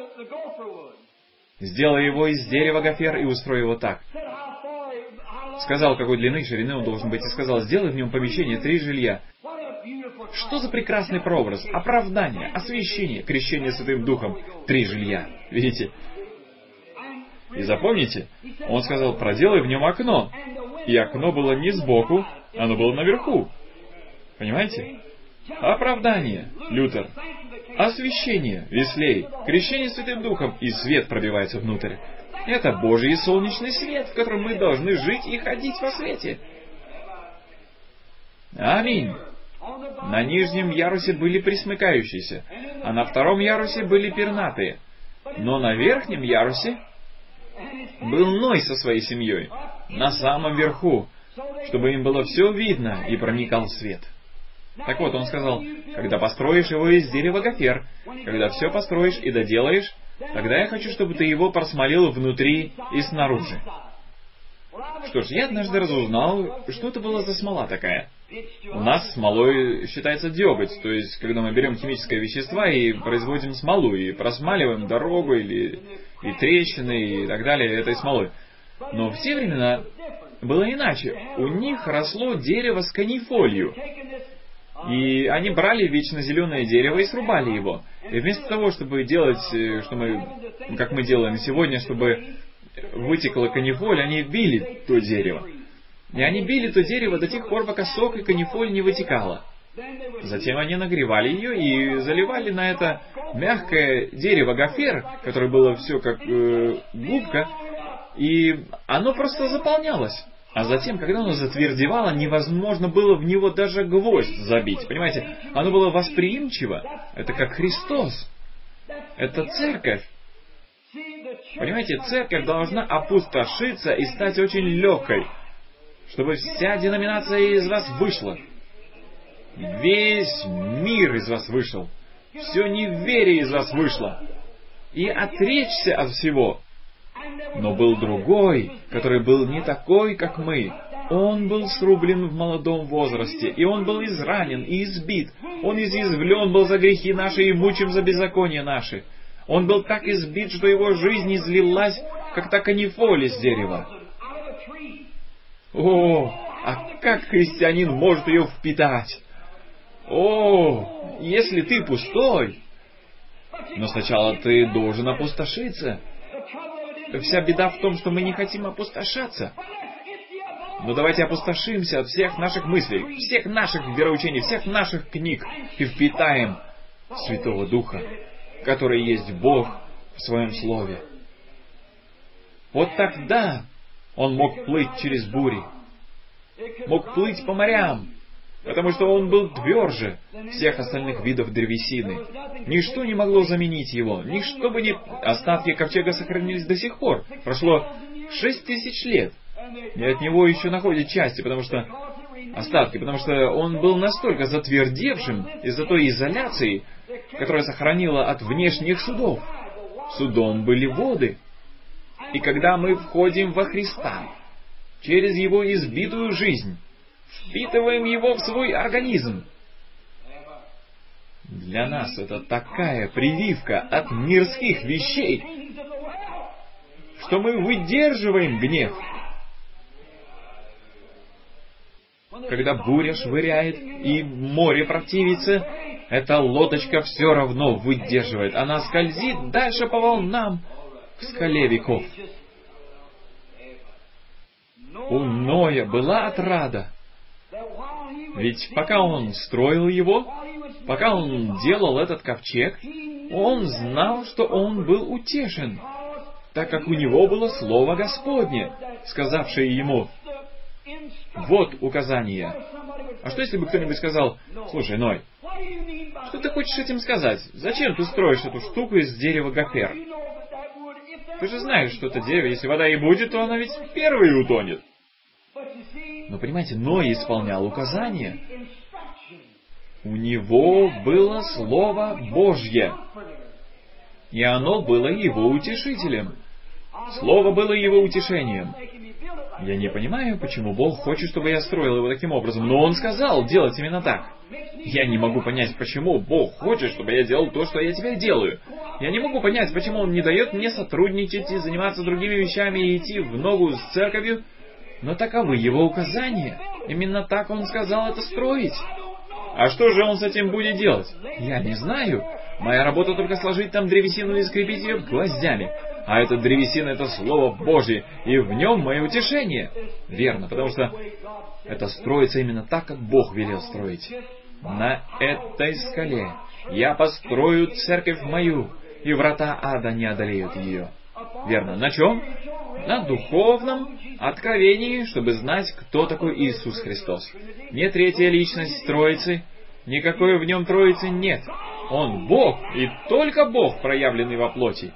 Сделай его из дерева гофер и устрой его так. Сказал, какой длины и ширины он должен быть, и сказал, сделай в нем помещение 3 жилья. Что за прекрасный прообраз? Оправдание, освящение, крещение Святым Духом. 3 жилья. Видите? И запомните, он сказал, проделай в нем окно. И окно было не сбоку, оно было наверху. Понимаете? Оправдание, Лютер. Освящение, Веслей. Крещение Святым Духом, и свет пробивается внутрь. Это Божий солнечный свет, в котором мы должны жить и ходить во свете. Аминь. На нижнем ярусе были присмыкающиеся, а на втором ярусе были пернатые. Но на верхнем ярусе был Ной со своей семьей, на самом верху, чтобы им было все видно и проникал свет. Так вот, он сказал, когда построишь его из дерева гофер, когда все построишь и доделаешь, тогда я хочу, чтобы ты его просмолил внутри и снаружи. Что ж, я однажды разузнал, что это была за смола такая. У нас смолой считается деготь, то есть, когда мы берем химическое вещество и производим смолу, и просмаливаем дорогу, и трещины, и так далее, этой смолой. Но в те времена было иначе. У них росло дерево с канифолью. И они брали вечно зеленое дерево и срубали его. И вместо того, чтобы делать, как мы делаем сегодня, чтобы вытекла канифоль, они били то дерево. И они били то дерево до тех пор, пока сок и канифоль не вытекало. Затем они нагревали ее и заливали на это мягкое дерево гофер, которое было все как губка, и оно просто заполнялось. А затем, когда оно затвердевало, невозможно было в него даже гвоздь забить. Понимаете, оно было восприимчиво. Это как Христос. Это церковь. Понимаете, церковь должна опустошиться и стать очень легкой, чтобы вся деноминация из вас вышла. Весь мир из вас вышел. Все неверие из вас вышло. И отречься от всего. Но был другой, который был не такой, как мы. Он был срублен в молодом возрасте, и он был изранен и избит. Он изъязвлен был за грехи наши и мучим за беззакония наши. Он был так избит, что его жизнь излилась, как та канифоля с дерева. О, а как христианин может ее впитать? О, если ты пустой, но сначала ты должен опустошиться. Вся беда в том, что мы не хотим опустошаться. Но давайте опустошимся от всех наших мыслей, всех наших вероучений, всех наших книг и впитаем Святого Духа, который есть Бог в Своем Слове. Вот тогда Он мог плыть через бури, мог плыть по морям, потому что Он был тверже всех остальных видов древесины. Ничто не могло заменить Его, ничто бы не... Остатки ковчега сохранились до сих пор. Прошло 6000 лет. И от него еще находят части, потому что он был настолько затвердевшим из-за той изоляции, которая сохранила от внешних судов. Судом были воды. И когда мы входим во Христа, через Его избитую жизнь, впитываем Его в свой организм, для нас это такая прививка от мирских вещей, что мы выдерживаем гнев. Когда буря швыряет и море противится, эта лодочка все равно выдерживает. Она скользит дальше по волнам к скале веков. У Ноя была отрада. Ведь пока он строил его, пока он делал этот ковчег, он знал, что он был утешен, так как у него было Слово Господне, сказавшее ему: вот указание. А что если бы кто-нибудь сказал: слушай, Ной, что ты хочешь этим сказать? Зачем ты строишь эту штуку из дерева гофер? Ты же знаешь, что это дерево, если вода и будет, то она ведь первой утонет. Но понимаете, Ной исполнял указания. У него было Слово Божье. И оно было его утешителем. Слово было его утешением. Я не понимаю, почему Бог хочет, чтобы я строил его таким образом, но Он сказал делать именно так. Я не могу понять, почему Бог хочет, чтобы я делал то, что я теперь делаю. Я не могу понять, почему Он не дает мне сотрудничать и заниматься другими вещами и идти в ногу с церковью, но таковы Его указания. Именно так Он сказал это строить. А что же Он с этим будет делать? Я не знаю. Моя работа только сложить там древесину и скрепить ее гвоздями. А эта древесина — это Слово Божье, и в нем мое утешение. Верно, потому что это строится именно так, как Бог велел строить. На этой скале я построю церковь мою, и врата ада не одолеют ее. Верно, на чем? На духовном откровении, чтобы знать, кто такой Иисус Христос. Не третья личность Троицы, никакой в нем Троицы нет. Он Бог, и только Бог, проявленный во плоти.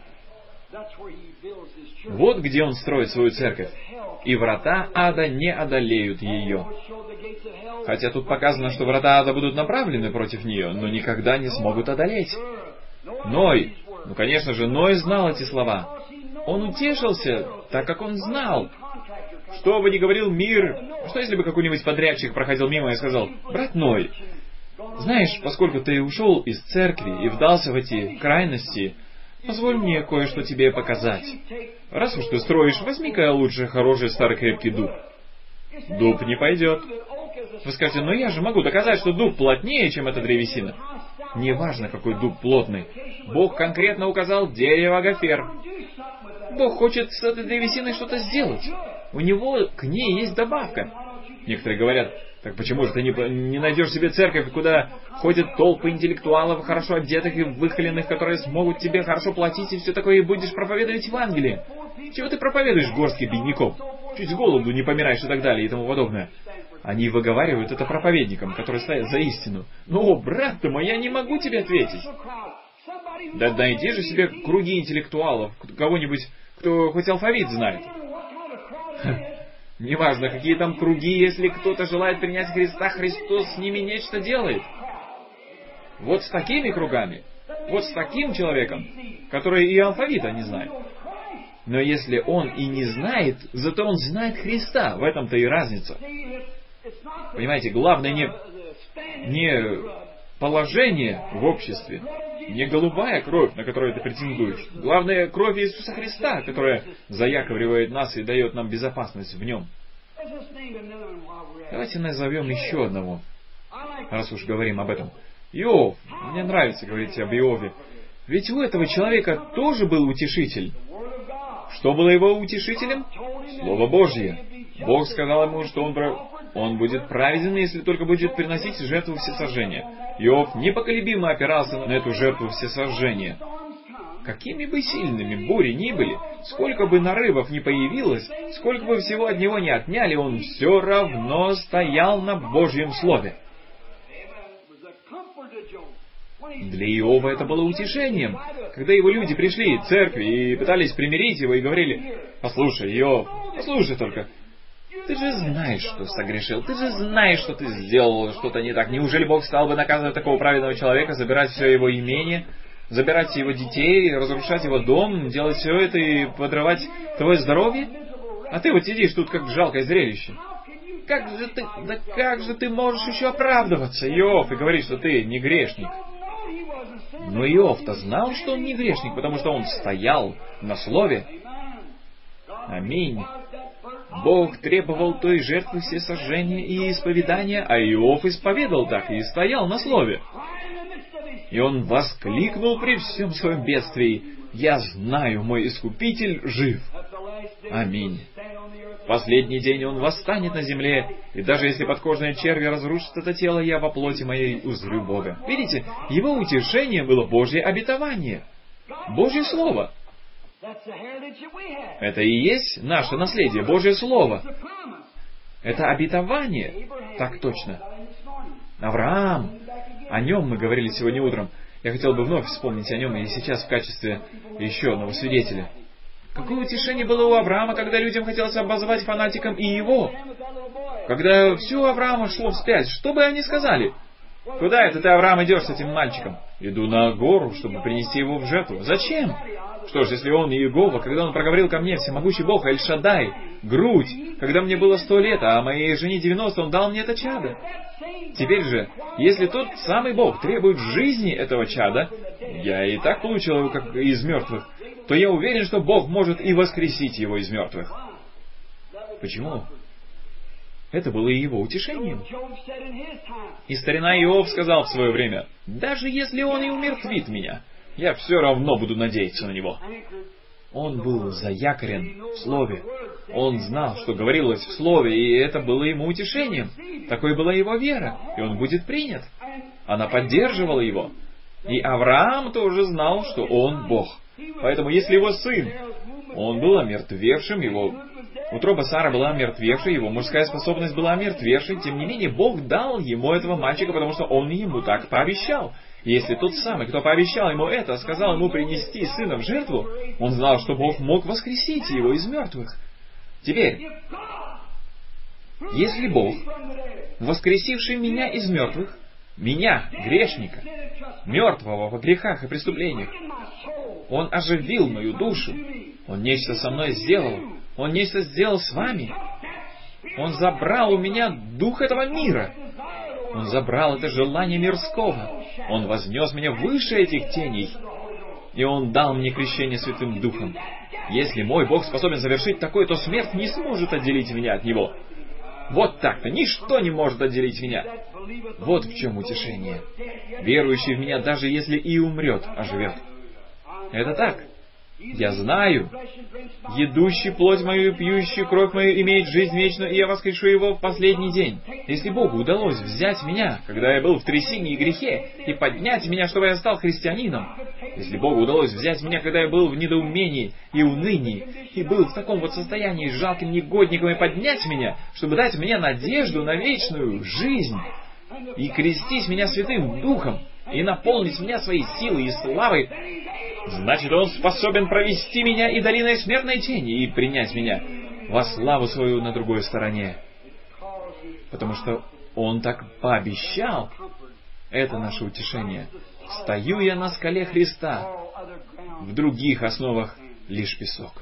Вот где Он строит свою церковь. И врата ада не одолеют ее. Хотя тут показано, что врата ада будут направлены против нее, но никогда не смогут одолеть. Ной, конечно же, Ной знал эти слова. Он утешился, так как он знал. Что бы ни говорил мир, что если бы какой-нибудь подрядчик проходил мимо и сказал: брат Ной, знаешь, поскольку ты ушел из церкви и вдался в эти крайности, позволь мне кое-что тебе показать. Раз уж ты строишь, возьми-ка лучше хороший старый крепкий дуб. Дуб не пойдет. Вы скажете: но я же могу доказать, что дуб плотнее, чем эта древесина. Неважно, какой дуб плотный. Бог конкретно указал дерево гофер. Бог хочет с этой древесиной что-то сделать. У Него к ней есть добавка. Некоторые говорят: так почему же ты не найдешь себе церковь, куда ходят толпы интеллектуалов, хорошо одетых и выхоленных, которые смогут тебе хорошо платить и все такое, и будешь проповедовать Евангелие? Чего ты проповедуешь горстке бедняков? Чуть с голоду не помираешь и так далее и тому подобное. Они выговаривают это проповедникам, которые стоят за истину. Но, брат ты мой, я не могу тебе ответить. Да найди же себе круги интеллектуалов, кого-нибудь, кто хоть алфавит знает. Неважно, какие там круги, если кто-то желает принять Христа, Христос с ними нечто делает. Вот с такими кругами, вот с таким человеком, который и алфавита не знает. Но если он и не знает, зато он знает Христа. В этом-то и разница. Понимаете, главное не положение в обществе, не голубая кровь, на которую ты претендуешь. Главное, кровь Иисуса Христа, которая заякоривает нас и дает нам безопасность в Нем. Давайте назовем еще одного, раз уж говорим об этом. Иов. Мне нравится говорить об Иове. Ведь у этого человека тоже был утешитель. Что было его утешителем? Слово Божье. Бог сказал ему, что он будет праведен, если только будет приносить жертву всесожжения. Иов непоколебимо опирался на эту жертву всесожжения. Какими бы сильными бури ни были, сколько бы нарывов ни появилось, сколько бы всего от него не отняли, он все равно стоял на Божьем Слове. Для Иова это было утешением. Когда его люди пришли в церкви и пытались примирить его и говорили: «Послушай, Иов, послушай только, ты же знаешь, что согрешил, ты же знаешь, что ты сделал что-то не так. Неужели Бог стал бы наказывать такого праведного человека, забирать все его имение, забирать его детей, разрушать его дом, делать все это и подрывать твое здоровье? А ты вот сидишь тут как жалкое зрелище. Как же ты можешь еще оправдываться, Иов, и говорить, что ты не грешник?» Но Иов-то знал, что он не грешник, потому что он стоял на Слове. Аминь. Бог требовал той жертвы всесожжения и исповедания, а Иов исповедал так и стоял на Слове. И он воскликнул при всем своем бедствии: «Я знаю, мой Искупитель жив». Аминь. В последний день он восстанет на земле, и даже если подкожные черви разрушат это тело, я во плоти моей узрю Бога. Видите, его утешение было Божье обетование, Божье Слово. Это и есть наше наследие, Божье Слово. Это обетование. Так точно. Авраам. О нем мы говорили сегодня утром. Я хотел бы вновь вспомнить о нем и сейчас в качестве еще одного свидетеля. Какое утешение было у Авраама, когда людям хотелось обозвать фанатиком и его. Когда все у Авраама шло вспять, что бы они сказали? «Куда это ты, Авраам, идешь с этим мальчиком?» «Иду на гору, чтобы принести его в жертву». «Зачем?» «Что ж, если он Иегова, когда он проговорил ко мне, всемогущий Бог, Эль-Шаддай, грудь, когда мне было 100 лет, а моей жене 90, он дал мне это чадо. Теперь же, если тот самый Бог требует жизни этого чада, я и так получил его как из мертвых, то я уверен, что Бог может и воскресить его из мертвых». Почему? Это было и его утешением. И старина Иов сказал в свое время: «Даже если он и умертвит меня, я все равно буду надеяться на него». Он был заякорен в Слове. Он знал, что говорилось в Слове, и это было ему утешением. Такой была его вера, и он будет принят. Она поддерживала его. И Авраам тоже знал, что он Бог. Поэтому, если его сын, он был омертвевшим, его утроба Сара была омертвевшей, его мужская способность была омертвевшей, тем не менее, Бог дал ему этого мальчика, потому что он ему так пообещал. И если тот самый, кто пообещал ему это, сказал ему принести сына в жертву, он знал, что Бог мог воскресить его из мертвых. Теперь, если Бог, воскресивший меня из мертвых, меня, грешника, мертвого во грехах и преступлениях, Он оживил мою душу, Он нечто со мной сделал, Он нечто сделал с вами, Он забрал у меня дух этого мира, Он забрал это желание мирского, Он вознес меня выше этих теней, и Он дал мне крещение Святым Духом. Если мой Бог способен совершить такое, то смерть не сможет отделить меня от Него. Вот так-то, ничто не может отделить меня. Вот в чем утешение. Верующий в меня, даже если и умрет, оживет. Это так. Я знаю. Едущий плоть мою и пьющий кровь мою имеет жизнь вечную, и я воскрешу его в последний день. Если Богу удалось взять меня, когда я был в трясине и грехе, и поднять меня, чтобы я стал христианином, если Богу удалось взять меня, когда я был в недоумении и унынии, и был в таком вот состоянии с жалким негодником, и поднять меня, чтобы дать мне надежду на вечную жизнь, и крестить меня Святым Духом, и наполнить меня своей силой и славой, значит, Он способен провести меня и долиной смертной тени, и принять меня во славу свою на другой стороне. Потому что Он так пообещал. Это наше утешение. Стою я на скале Христа. В других основах лишь песок.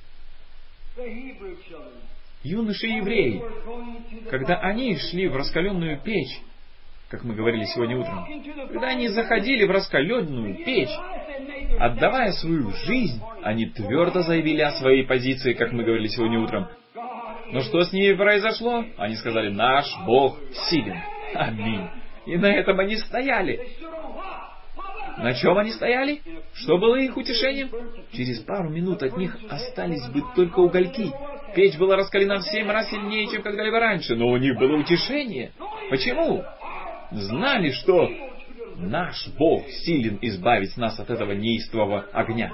Юноши-евреи, когда они шли в раскаленную печь, как мы говорили сегодня утром, когда они заходили в раскаленную печь, отдавая свою жизнь, они твердо заявили о своей позиции, как мы говорили сегодня утром. Но что с ними произошло? Они сказали: «Наш Бог силен». Аминь. И на этом они стояли. На чем они стояли? Что было их утешением? Через пару минут от них остались бы только угольки. Печь была раскалена в 7 раз сильнее, чем когда-либо раньше, но у них было утешение. Почему? Знали, что наш Бог силен избавить нас от этого неистового огня.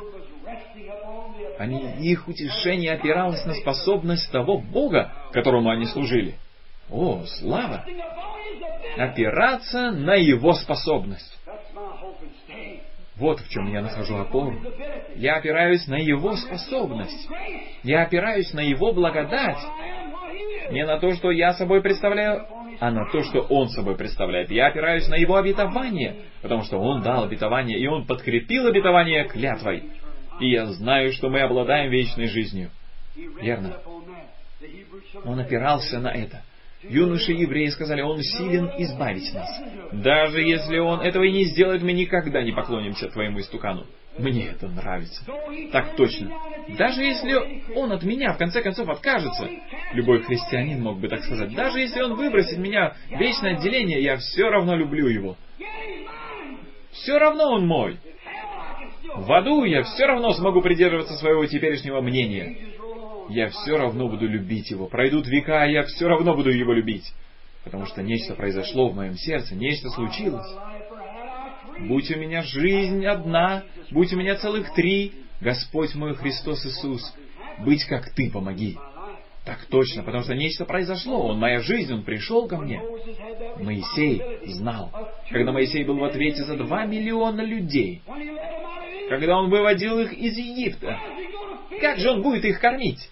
Их утешение опиралось на способность того Бога, которому они служили. О, слава! Опираться на Его способность. Вот в чем я нахожу опору. Я опираюсь на Его способность. Я опираюсь на Его благодать. Не на то, что я собой представляю, а на то, что Он собой представляет. Я опираюсь на Его обетование, потому что Он дал обетование, и Он подкрепил обетование клятвой. И я знаю, что мы обладаем вечной жизнью. Верно? Он опирался на это. Юноши-евреи сказали: «Он силен избавить нас. Даже если Он этого и не сделает, мы никогда не поклонимся Твоему истукану». Мне это нравится. Так точно. Даже если Он от меня, в конце концов, откажется, любой христианин мог бы так сказать, даже если Он выбросит меня в вечное отделение, я все равно люблю Его. Все равно Он мой. В аду я все равно смогу придерживаться своего теперешнего мнения. Я все равно буду любить Его. Пройдут века, а я все равно буду Его любить. Потому что нечто произошло в моем сердце, нечто случилось. Будь у меня жизнь одна, будь у меня целых 3, Господь мой Христос Иисус, быть как Ты помоги. Так точно, потому что нечто произошло. Он моя жизнь, Он пришел ко мне. Моисей знал. Когда Моисей был в ответе за 2 миллиона людей, когда он выводил их из Египта, как же он будет их кормить?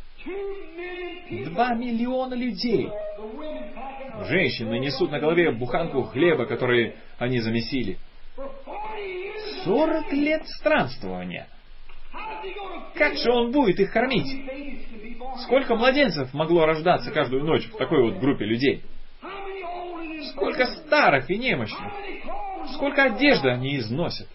2 миллиона людей. Женщины несут на голове буханку хлеба, который они замесили. 40 лет странствования. Как же он будет их кормить? Сколько младенцев могло рождаться каждую ночь в такой вот группе людей? Сколько старых и немощных? Сколько одежды они износят?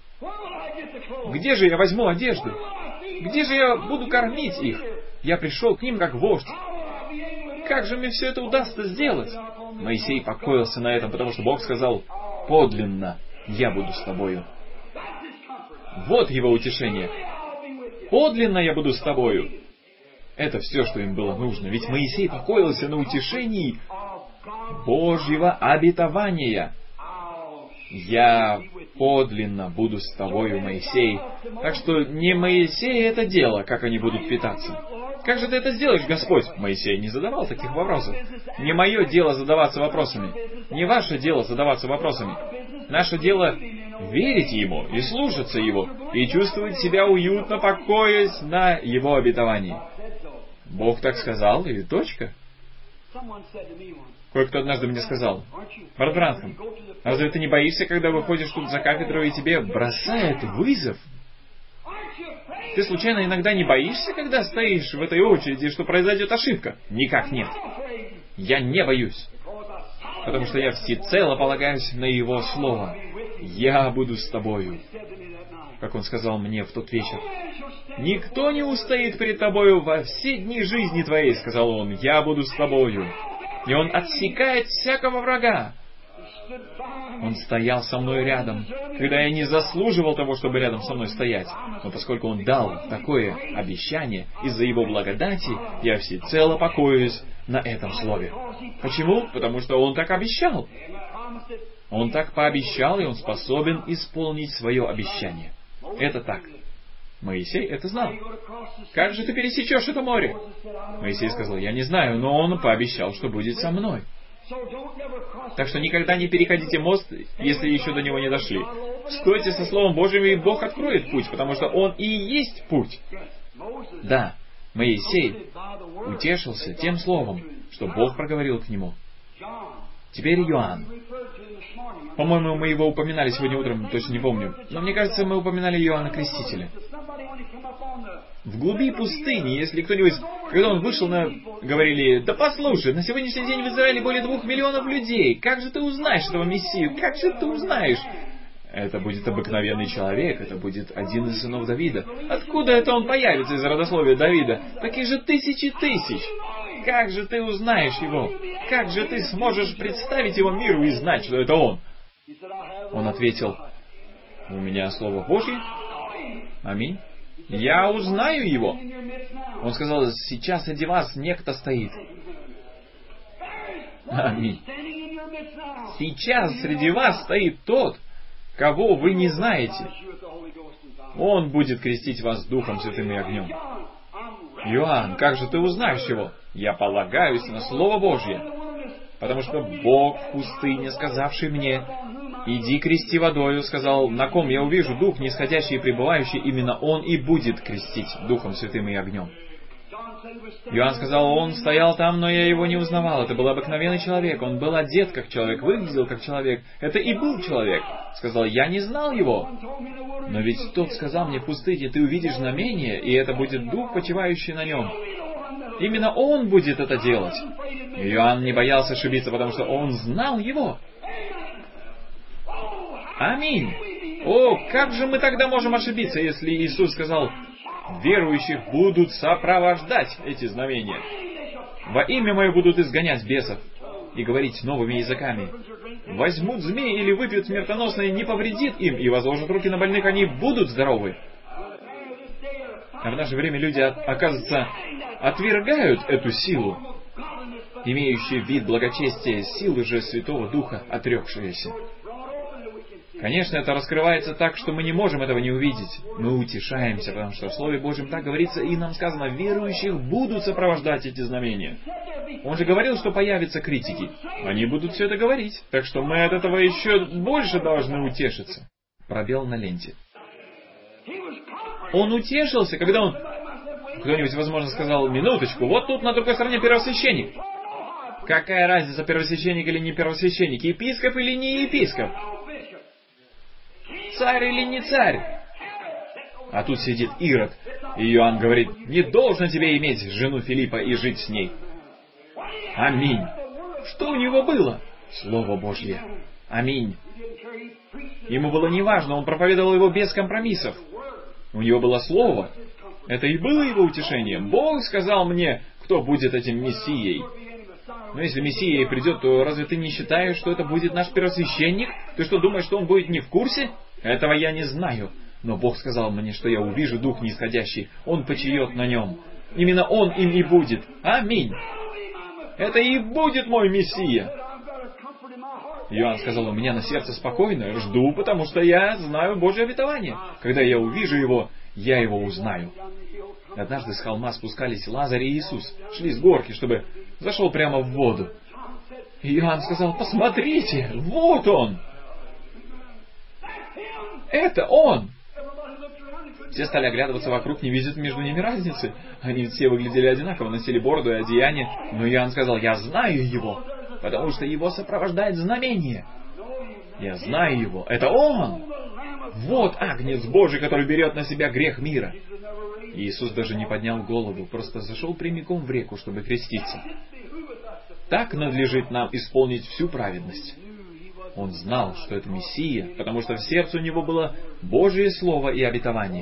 Где же я возьму одежду? Где же я буду кормить их? Я пришел к ним как вождь. Как же мне все это удастся сделать? Моисей покоился на этом, потому что Бог сказал: «Подлинно я буду с тобою». Вот его утешение. «Подлинно я буду с тобою». Это все, что им было нужно. Ведь Моисей покоился на утешении Божьего обетования. «Я подлинно буду с тобою, Моисей». Так что не Моисей это дело, как они будут питаться. «Как же ты это сделаешь, Господь?» Моисей не задавал таких вопросов. Не мое дело задаваться вопросами. Не ваше дело задаваться вопросами. Наше дело верить Ему и слушаться Его, и чувствовать себя уютно, покоясь на Его обетовании. Бог так сказал, и точка. Кое-кто однажды мне сказал: «Брат Бранхам, разве ты не боишься, когда выходишь тут за кафедру и тебе бросают вызов? Ты случайно иногда не боишься, когда стоишь в этой очереди, что произойдет ошибка?» Никак нет. Я не боюсь, потому что я всецело полагаюсь на Его Слово. «Я буду с тобою», как Он сказал мне в тот вечер. «Никто не устоит перед тобою во все дни жизни твоей», сказал Он. «Я буду с тобою». И Он отсекает всякого врага. Он стоял со мной рядом, когда я не заслуживал того, чтобы рядом со мной стоять. Но поскольку Он дал такое обещание, из-за Его благодати я всецело покоюсь на этом слове. Почему? Потому что Он так обещал. Он так пообещал, и Он способен исполнить свое обещание. Это так. Моисей это знал. «Как же ты пересечешь это море?» Моисей сказал: «Я не знаю, но Он пообещал, что будет со мной». Так что никогда не переходите мост, если еще до него не дошли. Стойте со Словом Божьим, и Бог откроет путь, потому что Он и есть путь. Да, Моисей утешился тем словом, что Бог проговорил к нему. Теперь Иоанн. По-моему, мы его упоминали сегодня утром, точно не помню. Но мне кажется, мы упоминали Иоанна Крестителя. В глуби пустыни, если кто-нибудь, когда он вышел говорили, да послушай, на сегодняшний день в Израиле более 2 миллионов людей. Как же ты узнаешь этого Мессию? Как же ты узнаешь? Это будет обыкновенный человек, это будет один из сынов Давида. Откуда это он появится из родословия Давида? Таких же тысячи тысяч. Как же ты узнаешь его? Как же ты сможешь представить его миру и знать, что это он? Он ответил, у меня Слово Божье. Аминь. Я узнаю его. Он сказал, сейчас среди вас некто стоит. Аминь. Сейчас среди вас стоит тот, кого вы не знаете. Он будет крестить вас Духом Святым и огнем. Иоанн, как же ты узнаешь его? Я полагаюсь на Слово Божье, потому что Бог в пустыне, сказавший мне, иди крести водою, сказал, на ком я увижу Дух, нисходящий и пребывающий, именно Он и будет крестить Духом Святым и огнем. Иоанн сказал, он стоял там, но я его не узнавал. Это был обыкновенный человек. Он был одет как человек, выглядел как человек. Это и был человек. Сказал, я не знал его. Но ведь тот сказал мне в пустыне, ты увидишь знамение, и это будет Дух, почивающий на нем. Именно он будет это делать. Иоанн не боялся ошибиться, потому что он знал его. Аминь. О, как же мы тогда можем ошибиться, если Иисус сказал, верующих будут сопровождать эти знамения. Во имя Мое будут изгонять бесов и говорить новыми языками. Возьмут змей или выпьют смертоносное, не повредит им, и возложат руки на больных, они будут здоровы. А в наше время люди, оказывается, отвергают эту силу, имеющую вид благочестия, силы же Святого Духа, отрекшиеся. Конечно, это раскрывается так, что мы не можем этого не увидеть. Мы утешаемся, потому что в Слове Божьем так говорится, и нам сказано, верующих будут сопровождать эти знамения. Он же говорил, что появятся критики. Они будут все это говорить. Так что мы от этого еще больше должны утешиться. Пробел на ленте. Он утешился, когда он... Кто-нибудь, возможно, сказал, минуточку, вот тут на другой стороне первосвященник. Какая разница, первосвященник или не первосвященник, епископ или не епископ? Царь или не царь? А тут сидит Ирод, и Иоанн говорит, не должно тебе иметь жену Филиппа и жить с ней. Аминь. Что у него было? Слово Божье. Аминь. Ему было неважно, он проповедовал его без компромиссов. У него было Слово. Это и было его утешением. Бог сказал мне, кто будет этим Мессией. Но если Мессия придет, то разве ты не считаешь, что это будет наш первосвященник? Ты что, думаешь, что он будет не в курсе? Этого я не знаю. Но Бог сказал мне, что я увижу Дух нисходящий. Он почиет на нем. Именно Он им и будет. Аминь. Это и будет мой Мессия. Иоанн сказал, у меня на сердце спокойно, жду, потому что я знаю Божье обетование. Когда я увижу его, я его узнаю. Однажды с холма спускались Лазарь и Иисус, шли с горки, чтобы зашел прямо в воду. И Иоанн сказал, посмотрите, вот он! Это он! Все стали оглядываться вокруг, не видят между ними разницы. Они все выглядели одинаково, носили бороду и одеяние. Но Иоанн сказал, я знаю его, потому что его сопровождает знамение. Я знаю его, это он! Вот Агнец Божий, который берет на себя грех мира. И Иисус даже не поднял голову, просто зашел прямиком в реку, чтобы креститься. Так надлежит нам исполнить всю праведность. Он знал, что это Мессия, потому что в сердце у него было Божие Слово и обетование.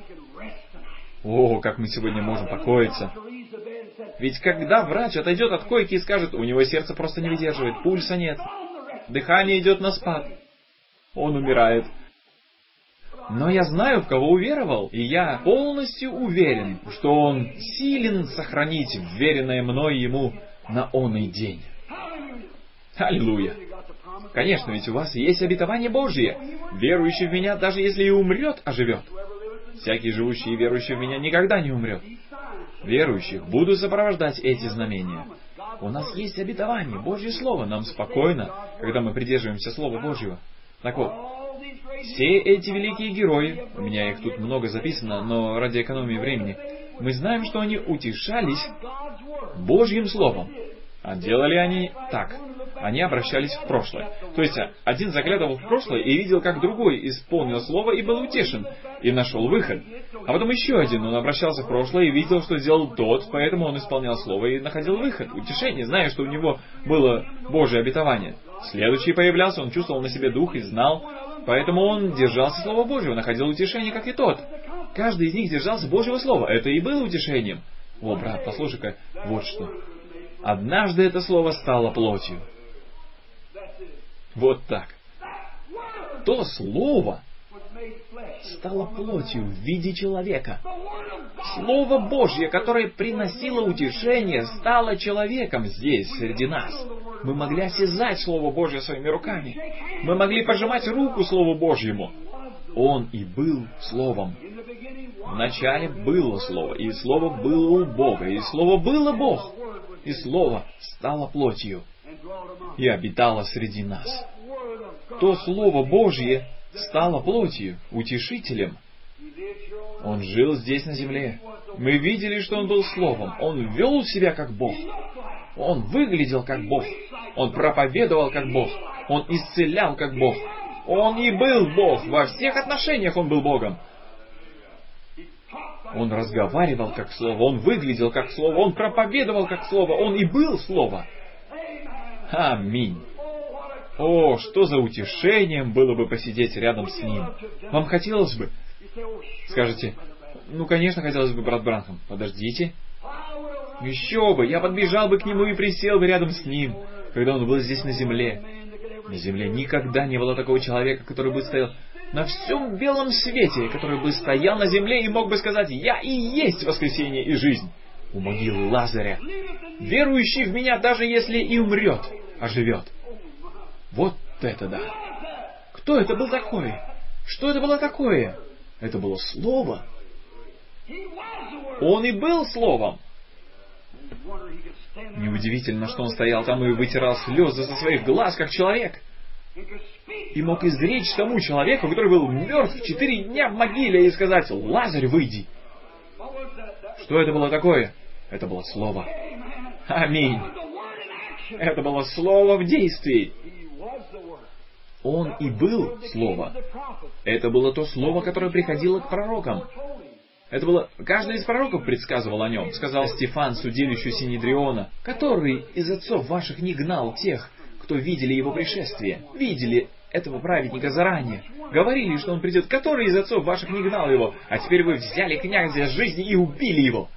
О, как мы сегодня можем покоиться! Ведь когда врач отойдет от койки и скажет, у него сердце просто не выдерживает, пульса нет, дыхание идет на спад, он умирает. Но я знаю, в кого уверовал, и я полностью уверен, что он силен сохранить вверенное мной ему на оный день. Аллилуйя! Конечно, ведь у вас есть обетование Божье. Верующий в Меня, даже если и умрет, оживет. Всякий живущий и верующий в Меня никогда не умрет. Верующих буду сопровождать эти знамения. У нас есть обетование, Божье Слово. Нам спокойно, когда мы придерживаемся Слова Божьего. Так вот, все эти великие герои, у меня их тут много записано, но ради экономии времени, Мы знаем, что они утешались Божьим Словом. А делали они так. Они обращались в прошлое. То есть, один заглядывал в прошлое и видел, как другой исполнил Слово и был утешен, и нашел выход. А потом еще один, он обращался в прошлое и видел, что сделал тот, поэтому он исполнял Слово и находил выход, утешение, зная, что у него было Божье обетование. Следующий появлялся, он чувствовал на себе дух и знал, поэтому он держался Слова Божьего, находил утешение, как и тот. Каждый из них держался Божьего Слова. Это и было утешением. О, брат, послушай-ка, вот что. Однажды это Слово стало плотью. Вот так. То Слово стало плотью в виде человека. Слово Божье, которое приносило утешение, стало человеком здесь, среди нас. Мы могли осязать Слово Божье своими руками. Мы могли пожимать руку Слову Божьему. Он и был Словом. Вначале было Слово, и Слово было у Бога, и Слово было Бог, и Слово стало плотью и обитало среди нас. То Слово Божье стало плотью, утешителем. Он жил здесь на земле. Мы видели, что Он был Словом. Он вел себя как Бог. Он выглядел как Бог. Он проповедовал как Бог. Он исцелял как Бог. Он и был Бог. Во всех отношениях Он был Богом. Он разговаривал как Слово. Он выглядел как Слово. Он проповедовал как Слово. Он и был Слово. Аминь. О, что за утешением было бы посидеть рядом с Ним. Вам хотелось бы? Скажете, ну, конечно, хотелось бы, брат Бранхам. Подождите. Еще бы, я подбежал бы к Нему и присел бы рядом с Ним, когда Он был здесь на земле. На земле никогда не было такого человека, который бы стоял на всем белом свете, который бы стоял на земле и мог бы сказать: «Я и есть воскресение и жизнь». У могилы Лазаря. Верующий в Меня, даже если и умрет, оживет. Вот это да! Кто это был такой? Что это было такое? Это было Слово. Он и был Словом. Неудивительно, что он стоял там и вытирал слезы со своих глаз, как человек. И мог изречь тому человеку, который был мертв 4 дня в могиле, и сказать: «Лазарь, выйди». Что это было такое? Это было Слово. Аминь. Это было Слово в действии. Он и был Слово. Это было то Слово, которое приходило к пророкам. Это было... Каждый из пророков предсказывал о нем. Сказал Стефан, судилищу Синедриона: «Который из отцов ваших не гнал тех, кто видели его пришествие, видели этого праведника заранее, говорили, что он придет, который из отцов ваших не гнал его, а теперь вы взяли князя жизни и убили его».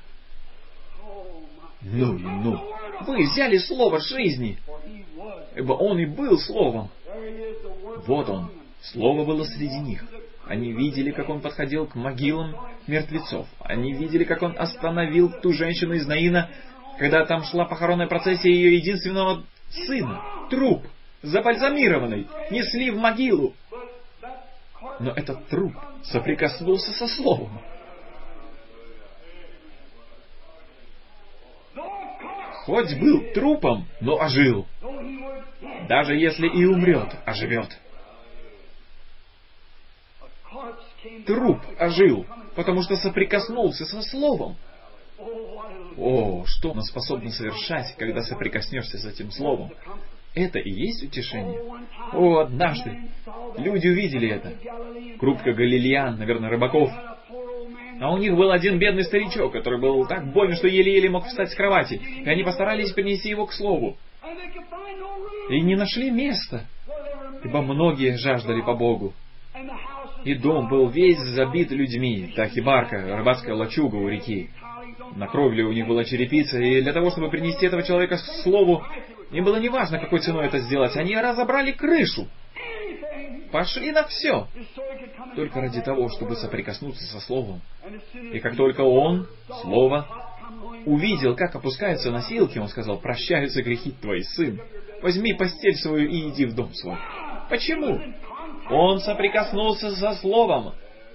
Ну и ну. Вы взяли слово жизни, ибо он и был Словом. Вот он. Слово было среди них. Они видели, как он подходил к могилам мертвецов. Они видели, как он остановил ту женщину из Наина, когда там шла похоронная процессия ее единственного сына. Труп, забальзамированный, несли в могилу. Но этот труп соприкоснулся со Словом. Хоть был трупом, но ожил. Даже если и умрет, оживет. Труп ожил, потому что соприкоснулся со Словом. О, что оно способно совершать, когда соприкоснешься с этим Словом? Это и есть утешение. О, однажды люди увидели это. Группка галилеян, наверное, рыбаков. А у них был один бедный старичок, который был так болен, что еле-еле мог встать с кровати. И они постарались принести его к Слову. И не нашли места, ибо многие жаждали по Богу. И дом был весь забит людьми, так и барка, рыбацкая лачуга у реки. На кровле у них была черепица, и для того, чтобы принести этого человека к Слову, им было неважно, какой ценой это сделать. Они разобрали крышу. Пошли на все. Только ради того, чтобы соприкоснуться со Словом. И как только он, Слово, увидел, как опускаются носилки, он сказал: «Прощаются грехи твои, сын. Возьми постель свою и иди в дом свой». Почему? Он соприкоснулся со Словом.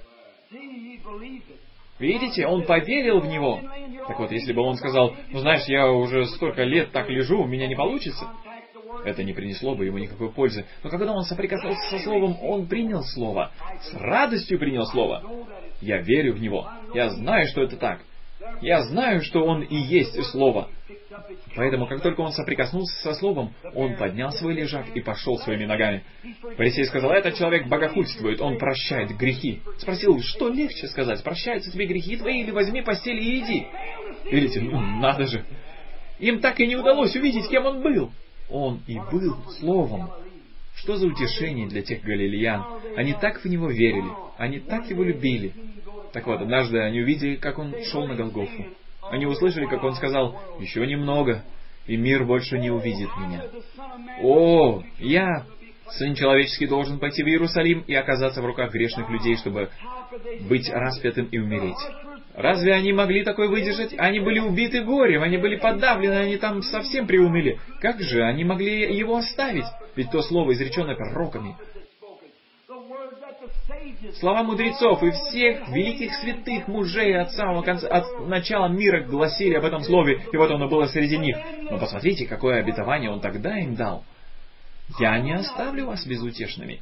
Видите, он поверил в него. Так вот, если бы он сказал: «Ну знаешь, я уже столько лет так лежу, у меня не получится», это не принесло бы ему никакой пользы. Но когда он соприкоснулся со Словом, он принял Слово. С радостью принял Слово. Я верю в него. Я знаю, что это так. Я знаю, что Он и есть Слово. Поэтому, как только он соприкоснулся со Словом, он поднял свой лежак и пошел своими ногами. Фарисей сказал: этот человек богохульствует, он прощает грехи. Спросил: что легче сказать, прощаются тебе грехи твои, или возьми постель и иди? Видите, надо же. Им так и не удалось увидеть, кем он был. Он и был Словом. Что за утешение для тех галилеян? Они так в Него верили, они так Его любили. Так вот, однажды они увидели, как Он шел на Голгофу. Они услышали, как Он сказал: еще немного, и мир больше не увидит меня. О, я, Сын Человеческий, должен пойти в Иерусалим и оказаться в руках грешных людей, чтобы быть распятым и умереть. Разве они могли такое выдержать? Они были убиты горем, они были подавлены, они там совсем приуныли. Как же они могли Его оставить? Ведь то слово, изреченное пророками, слова мудрецов и всех великих святых мужей от самого конца, от начала мира гласили об этом слове, и вот оно было среди них. Но посмотрите, какое обетование Он тогда им дал. «Я не оставлю вас безутешными».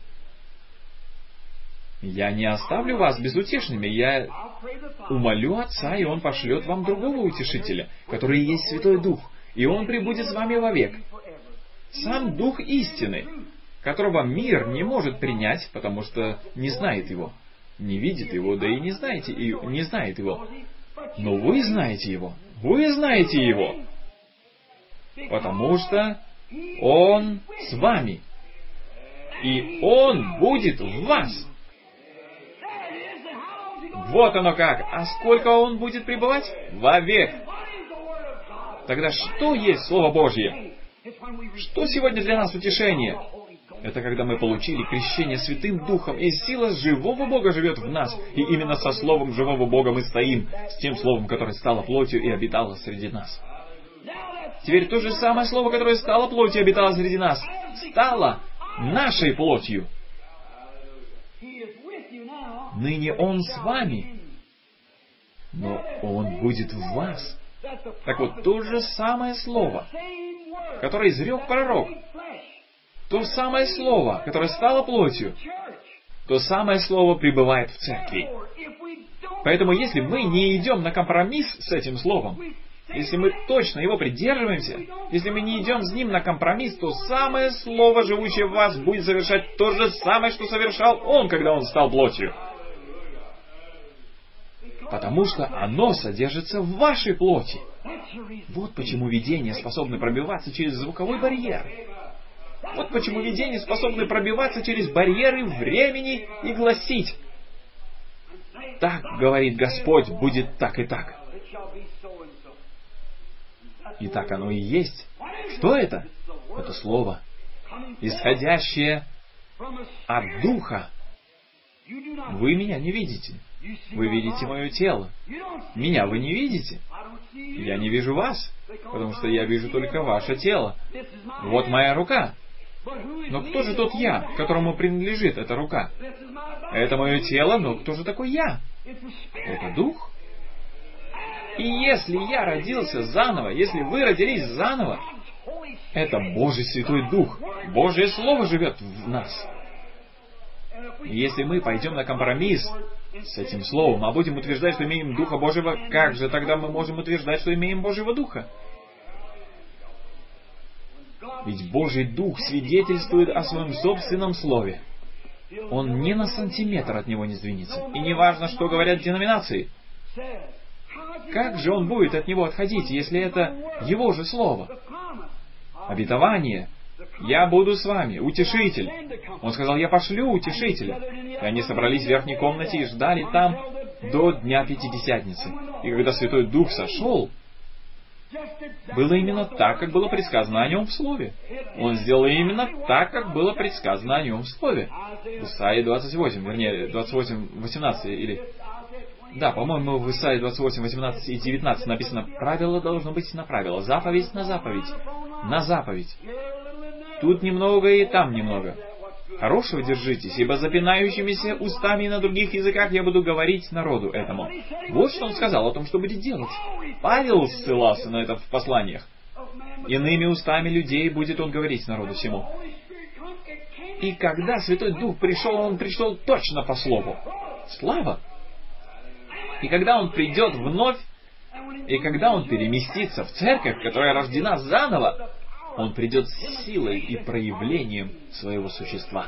«Я не оставлю вас безутешными. Я умолю Отца, и Он пошлет вам другого утешителя, который и есть Святой Дух, и Он пребудет с вами вовек. Сам Дух истины, которого мир не может принять, потому что не знает Его, не видит Его, да и не знает Его. Но вы знаете Его, потому что Он с вами, и Он будет в вас». Вот оно как! А сколько Он будет пребывать? Вовек! Тогда что есть Слово Божье? Что сегодня для нас утешение? Это когда мы получили крещение Святым Духом, и сила живого Бога живет в нас, и именно со Словом живого Бога мы стоим, с тем Словом, которое стало плотью и обитало среди нас. Теперь то же самое Слово, которое стало плотью и обитало среди нас, стало нашей плотью. Ныне Он с вами, но Он будет в вас. Так вот, то же самое Слово, которое изрек пророк, то самое Слово, которое стало плотью, то самое Слово пребывает в церкви. Поэтому, если мы не идем на компромисс с этим Словом, если мы точно его придерживаемся, если мы не идем с ним на компромисс, то самое Слово, живущее в вас, будет совершать то же самое, что совершал Он, когда Он стал плотью. Потому что оно содержится в вашей плоти. Вот почему видения способны пробиваться через звуковой барьер. Вот почему видения способны пробиваться через барьеры времени и гласить: «Так, говорит Господь, будет так и так». И так оно и есть. Что это? Это Слово, исходящее от Духа. Вы меня не видите. Вы видите мое тело. Меня вы не видите. Я не вижу вас, потому что я вижу только ваше тело. Вот моя рука. Но кто же тот я, которому принадлежит эта рука? Это мое тело, но кто же такой я? Это Дух. И если я родился заново, если вы родились заново, это Божий Святой Дух. Божье Слово живет в нас. И если мы пойдем на компромисс с этим Словом, а будем утверждать, что имеем Духа Божьего, как же тогда мы можем утверждать, что имеем Божьего Духа? Ведь Божий Дух свидетельствует о своем собственном Слове. Он ни на сантиметр от него не сдвинется. И не важно, что говорят деноминации. Как же он будет от него отходить, если это его же Слово? Обетование. «Я буду с вами, утешитель». Он сказал: «Я пошлю утешителя». И они собрались в верхней комнате и ждали там до Дня Пятидесятницы. И когда Святой Дух сошел, было именно так, как было предсказано о нем в Слове. Он сделал именно так, как было предсказано о нем в Слове. Исайя 28, вернее, 28, 18 или... Да, по-моему, в Исайе 28, 18 и 19 написано: «Правило должно быть на правило, заповедь на заповедь, на заповедь. Тут немного и там немного. Хорошего держитесь, ибо запинающимися устами и на других языках я буду говорить народу этому». Вот что он сказал о том, что будет делать. Павел ссылался на это в посланиях. «Иными устами людей будет он говорить народу всему». И когда Святой Дух пришел, он пришел точно по Слову. Слава! И когда Он придет вновь, И когда Он переместится в церковь, которая рождена заново, Он придет с силой и проявлением своего существа.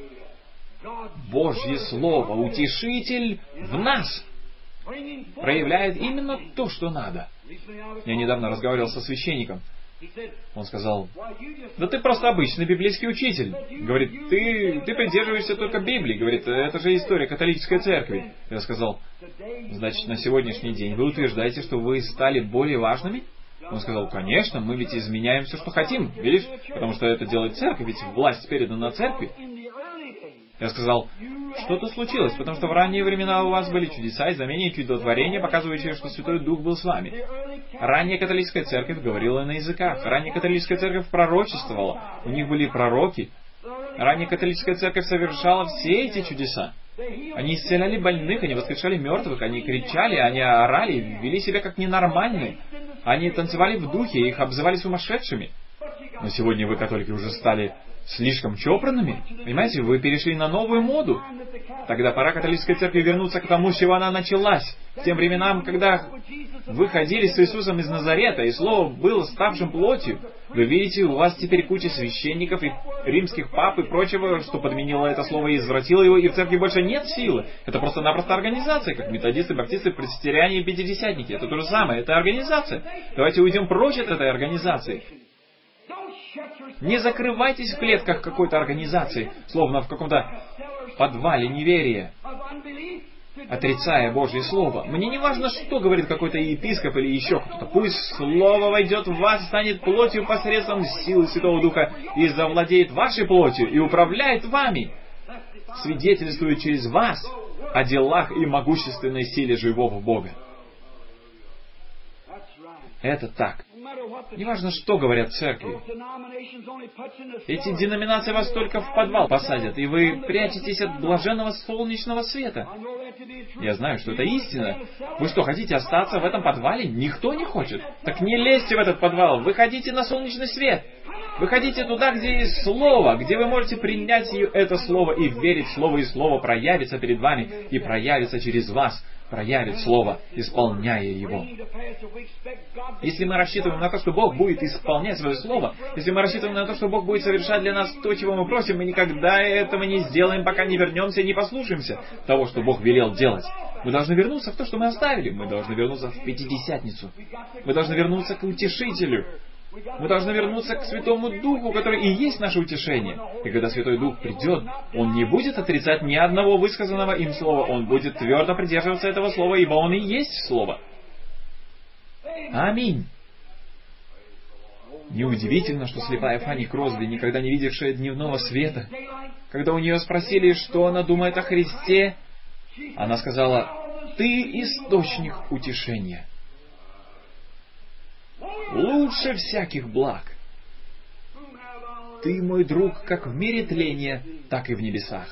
Божье Слово, Утешитель в нас, проявляет именно то, что надо. Я недавно разговаривал со священником. Он сказал: да ты просто обычный библейский учитель. Говорит, ты придерживаешься только Библии. Говорит, это же история католической церкви. Я сказал: значит, на сегодняшний день вы утверждаете, что вы стали более важными? Он сказал: конечно, мы ведь изменяем все, что хотим. Видишь? Потому что это делает церковь, ведь власть передана церкви. Я сказал: что-то случилось, потому что в ранние времена у вас были чудеса и знамения и чудотворения, показывающие, что Святой Дух был с вами. Ранняя католическая церковь говорила на языках. Ранняя католическая церковь пророчествовала. У них были пророки. Ранняя католическая церковь совершала все эти чудеса. Они исцеляли больных, они воскрешали мертвых, они кричали, они орали, вели себя как ненормальные. Они танцевали в духе, их обзывали сумасшедшими. Но сегодня вы, католики, уже стали слишком чопорными. Понимаете, вы перешли на новую моду. Тогда пора католической церкви вернуться к тому, с чего она началась. К тем временам, когда вы ходили с Иисусом из Назарета, и Слово было ставшим плотью. Вы видите, у вас теперь куча священников и римских пап и прочего, что подменило это слово и извратило его, и в церкви больше нет силы. Это просто-напросто организация, как методисты, баптисты, пресвитериане и пятидесятники. Это то же самое, это организация. Давайте уйдем прочь от этой организации. Не закрывайтесь в клетках какой-то организации, словно в каком-то подвале неверия, отрицая Божье Слово. Мне не важно, что говорит какой-то епископ или еще кто-то. Пусть Слово войдет в вас, станет плотью посредством силы Святого Духа и завладеет вашей плотью и управляет вами, свидетельствуя через вас о делах и могущественной силе живого Бога. Это так. Неважно, что говорят церкви. Эти деноминации вас только в подвал посадят, и вы прячетесь от блаженного солнечного света. Я знаю, что это истина. Вы что, хотите остаться в этом подвале? Никто не хочет. Так не лезьте в этот подвал. Выходите на солнечный свет. Выходите туда, где есть Слово, где вы можете принять это Слово и верить в Слово, и Слово проявится перед вами, и проявится через вас, проявит Слово, исполняя его. Если мы рассчитываем на то, что Бог будет исполнять свое Слово, если мы рассчитываем на то, что Бог будет совершать для нас то, чего мы просим, мы никогда этого не сделаем, пока не вернемся и не послушаемся того, что Бог велел делать. Мы должны вернуться в то, что мы оставили. Мы должны вернуться в Пятидесятницу. Мы должны вернуться к Утешителю. Мы должны вернуться к Святому Духу, который и есть наше утешение. И когда Святой Дух придет, Он не будет отрицать ни одного высказанного им слова. Он будет твердо придерживаться этого слова, ибо Он и есть Слово. Аминь. Неудивительно, что слепая Фанни Кросби, никогда не видевшая дневного света, когда у нее спросили, что она думает о Христе, она сказала: «Ты источник утешения. Лучше всяких благ. Ты, мой друг, как в мире тления, так и в небесах».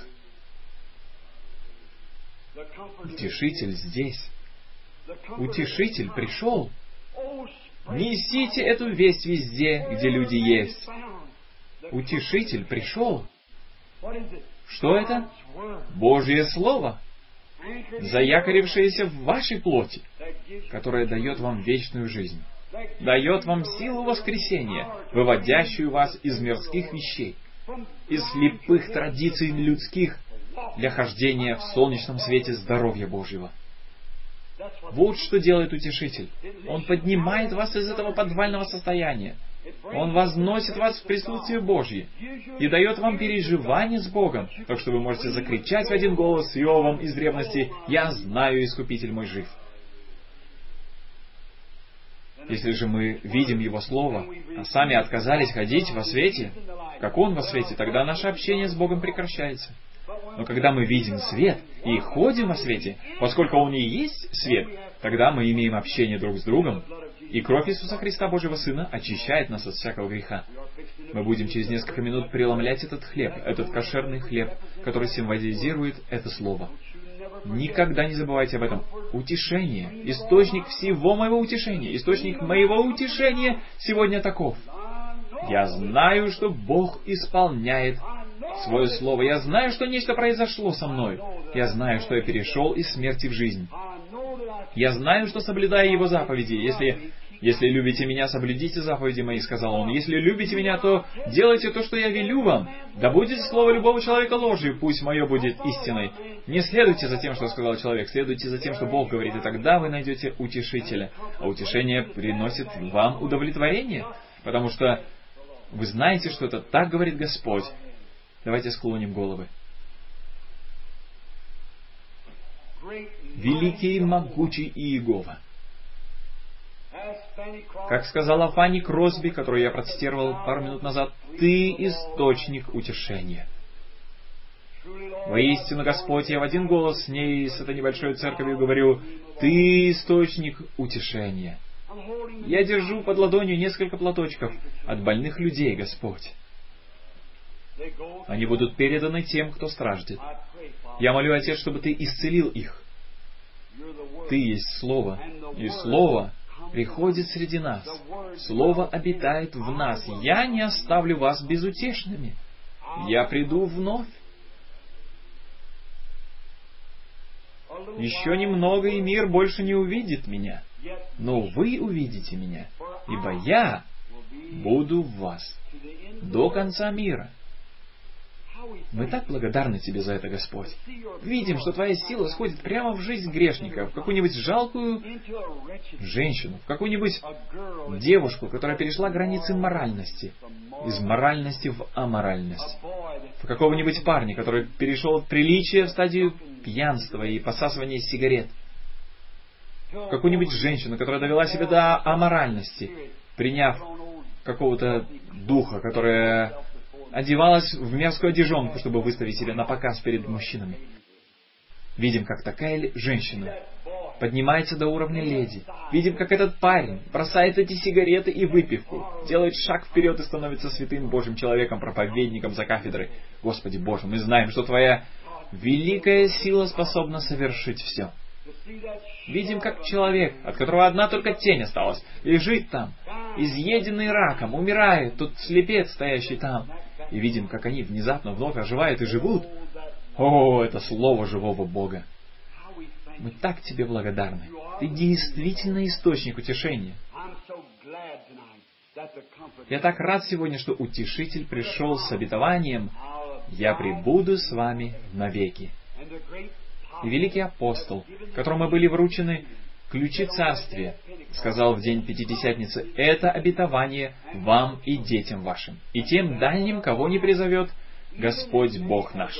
Утешитель здесь. Утешитель пришел. Несите эту весть везде, где люди есть. Утешитель пришел. Что это? Божье Слово, заякорившееся в вашей плоти, которое дает вам вечную жизнь, дает вам силу воскресения, выводящую вас из мирских вещей, из слепых традиций людских, для хождения в солнечном свете здоровья Божьего. Вот что делает Утешитель. Он поднимает вас из этого подвального состояния. Он возносит вас в присутствие Божье и дает вам переживание с Богом, так что вы можете закричать в один голос с Иовом из древности: «Я знаю, Искупитель мой жив». Если же мы видим Его Слово, а сами отказались ходить во свете, как Он во свете, тогда наше общение с Богом прекращается. Но когда мы видим свет и ходим во свете, поскольку Он и есть свет, тогда мы имеем общение друг с другом, и кровь Иисуса Христа, Божьего Сына, очищает нас от всякого греха. Мы будем через несколько минут преломлять этот хлеб, этот кошерный хлеб, который символизирует это Слово. Никогда не забывайте об этом. Утешение, источник всего моего утешения, источник моего утешения сегодня таков. Я знаю, что Бог исполняет свое Слово. Я знаю, что нечто произошло со мной. Я знаю, что я перешел из смерти в жизнь. Я знаю, что соблюдаю Его заповеди. Если любите Меня, соблюдите заповеди Мои, сказал Он. Если любите Меня, то делайте то, что Я велю вам. Да будет слово любого человека ложью, пусть Мое будет истиной. Не следуйте за тем, что сказал человек, следуйте за тем, что Бог говорит, и тогда вы найдете утешителя. А утешение приносит вам удовлетворение, потому что вы знаете, что это так говорит Господь. Давайте склоним головы. Великий и могучий Иегова. Как сказала Фанни Кросби, которую я процитировал пару минут назад, «Ты источник утешения». Воистину, Господь, я в один голос с ней, с этой небольшой церковью говорю, «Ты источник утешения». Я держу под ладонью несколько платочков от больных людей, Господь. Они будут переданы тем, кто страждет. Я молю, Отец, чтобы Ты исцелил их. Ты есть Слово, и Слово приходит среди нас. Слово обитает в нас. Я не оставлю вас безутешными. Я приду вновь. Еще немного, и мир больше не увидит меня. Но вы увидите меня, ибо я буду в вас до конца мира. Мы так благодарны Тебе за это, Господь. Видим, что Твоя сила сходит прямо в жизнь грешника, в какую-нибудь жалкую женщину, в какую-нибудь девушку, которая перешла границы моральности, из моральности в аморальность, в какого-нибудь парня, который перешел от приличия в стадию пьянства и посасывания сигарет, в какую-нибудь женщину, которая довела себя до аморальности, приняв какого-то духа, которая одевалась в мерзкую одежонку, чтобы выставить себя на показ перед мужчинами. Видим, как такая женщина поднимается до уровня леди. Видим, как этот парень бросает эти сигареты и выпивку, делает шаг вперед и становится святым Божьим человеком, проповедником за кафедрой. Господи Боже, мы знаем, что Твоя великая сила способна совершить все. Видим, как человек, от которого одна только тень осталась, лежит там, изъеденный раком, умирает, тот слепец, стоящий там. И видим, как они внезапно вновь оживают и живут. О, это Слово живого Бога! Мы так Тебе благодарны. Ты действительно источник утешения. Я так рад сегодня, что Утешитель пришел с обетованием «Я пребуду с вами навеки». И великий апостол, которому были вручены ключи царствия, сказал в день Пятидесятницы: «Это обетование вам и детям вашим, и тем дальним, кого не призовет Господь Бог наш».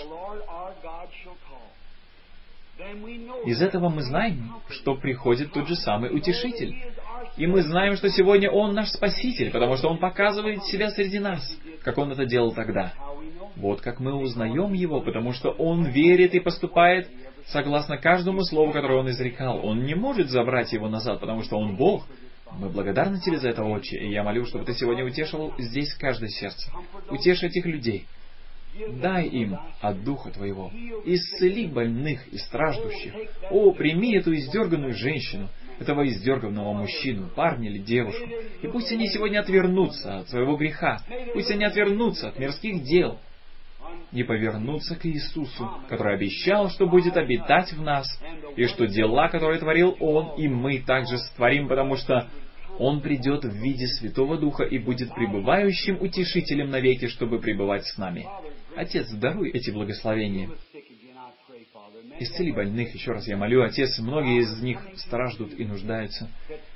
Из этого мы знаем, что приходит тот же самый Утешитель. И мы знаем, что сегодня Он наш Спаситель, потому что Он показывает себя среди нас, как Он это делал тогда. Вот как мы узнаем Его, потому что Он верит и поступает согласно каждому слову, которое Он изрекал. Он не может забрать его назад, потому что Он Бог. Мы благодарны Тебе за это, Отче, и я молю, чтобы Ты сегодня утешил здесь каждое сердце. Утеши этих людей. Дай им от Духа Твоего. Исцели больных и страждущих. О, прими эту издерганную женщину, этого издерганного мужчину, парня или девушку. И пусть они сегодня отвернутся от своего греха. Пусть они отвернутся от мирских дел. И повернуться к Иисусу, который обещал, что будет обитать в нас, и что дела, которые творил Он, и мы также сотворим, потому что Он придет в виде Святого Духа и будет пребывающим утешителем навеки, чтобы пребывать с нами. Отец, даруй эти благословения. Исцели больных, еще раз я молю, Отец, многие из них страждут и нуждаются.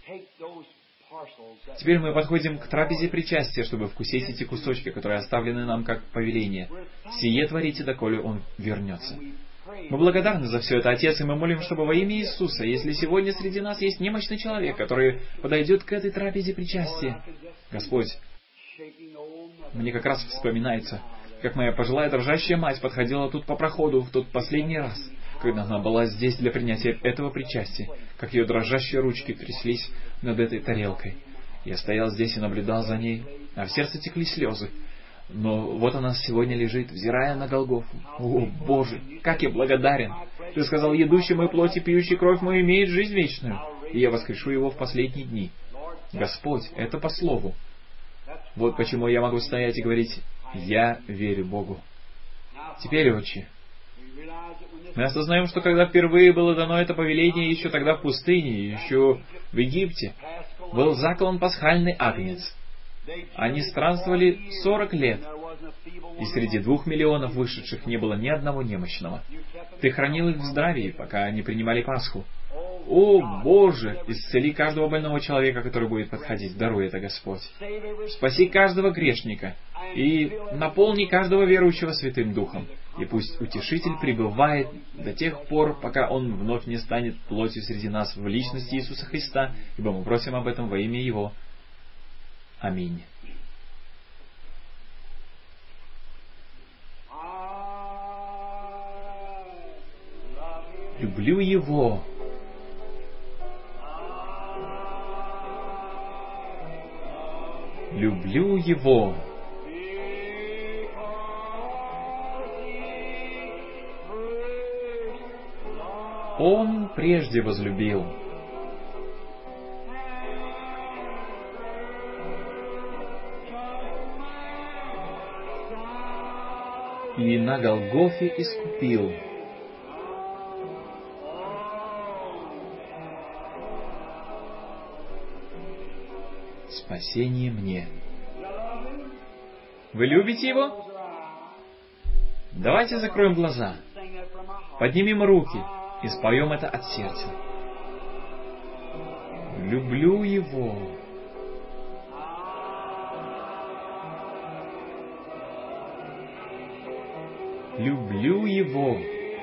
Теперь мы подходим к трапезе причастия, чтобы вкусить эти кусочки, которые оставлены нам как повеление. Сие творите, доколе Он вернется. Мы благодарны за все это, Отец, и мы молим, чтобы во имя Иисуса, если сегодня среди нас есть немощный человек, который подойдет к этой трапезе причастия, Господь, мне как раз вспоминается, как моя пожилая дрожащая мать подходила тут по проходу в тот последний раз, когда она была здесь для принятия этого причастия, как ее дрожащие ручки тряслись над этой тарелкой. Я стоял здесь и наблюдал за ней, а в сердце текли слезы. Но вот она сегодня лежит, взирая на Голгофу. О, Боже, как я благодарен! Ты сказал: «Едущий мою плоть и пьющий кровь мою имеет жизнь вечную, и я воскрешу его в последние дни». Господь, это по слову. Вот почему я могу стоять и говорить: «Я верю Богу». Теперь, Отче, Мы осознаем, что когда впервые было дано это повеление, еще тогда в пустыне, еще в Египте, был заклан пасхальный агнец. Они странствовали 40 лет, и среди 2 миллионов вышедших не было ни одного немощного. Ты хранил их в здравии, пока они принимали Пасху. О, Боже, исцели каждого больного человека, который будет подходить. Даруй это, Господь. Спаси каждого грешника и наполни каждого верующего Святым Духом. И пусть Утешитель пребывает до тех пор, пока Он вновь не станет плотью среди нас в личности Иисуса Христа, ибо мы просим об этом во имя Его. Аминь. Люблю Его. Люблю Его. Он прежде возлюбил. И на Голгофе искупил. Спасение мне. Вы любите Его? Давайте закроем глаза, поднимем руки и споем это от сердца. Люблю Его. Люблю Его.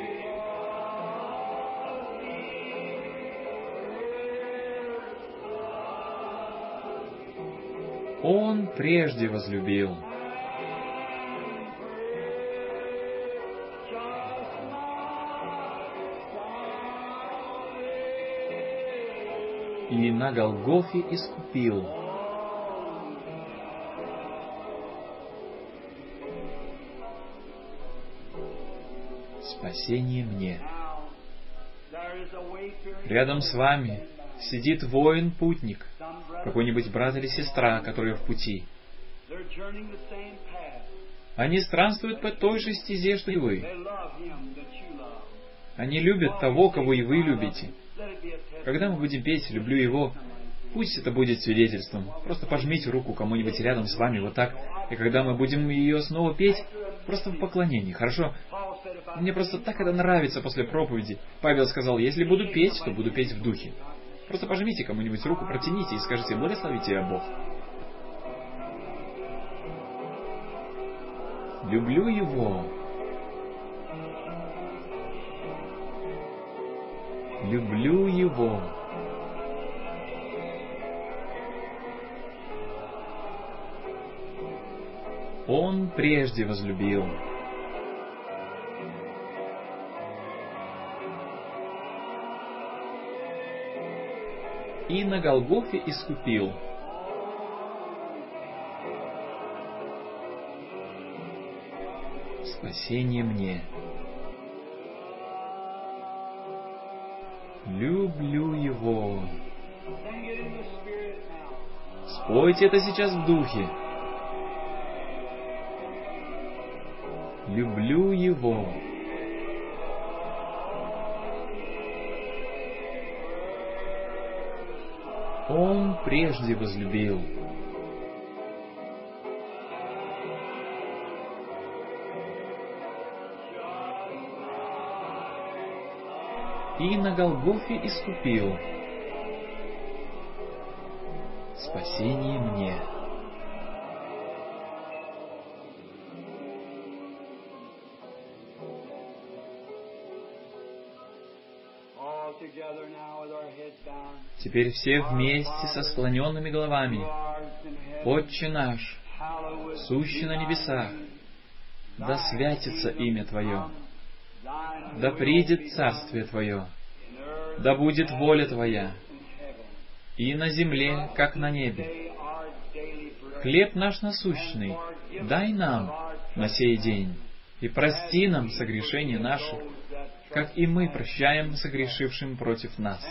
Он прежде возлюбил. И на Голгофе искупил. Спасение мне. Рядом с вами сидит воин-путник, какой-нибудь брат или сестра, которые в пути. Они странствуют по той же стезе, что и вы. Они любят того, кого и вы любите. Когда мы будем петь «Люблю Его», пусть это будет свидетельством. Просто пожмите руку кому-нибудь рядом с вами вот так. И когда мы будем ее снова петь, просто в поклонении, хорошо? Мне просто так это нравится после проповеди. Павел сказал, если буду петь, то буду петь в духе. Просто пожмите кому-нибудь руку, протяните и скажите «Благослови тебя, Бог». Люблю Его. Люблю Его. Он прежде возлюбил. И на Голгофе искупил. Спасение мне. Люблю Его. Спойте это сейчас в духе. Люблю Его. Он прежде возлюбил. И на Голгофе искупил. Спасение мне. Теперь все вместе со склоненными головами. Отче наш, сущий на небесах, да святится имя Твое, да придет царствие Твое, да будет воля Твоя, и на земле, как на небе. Хлеб наш насущный дай нам на сей день, и прости нам согрешения наши, как и мы прощаем согрешившим против нас.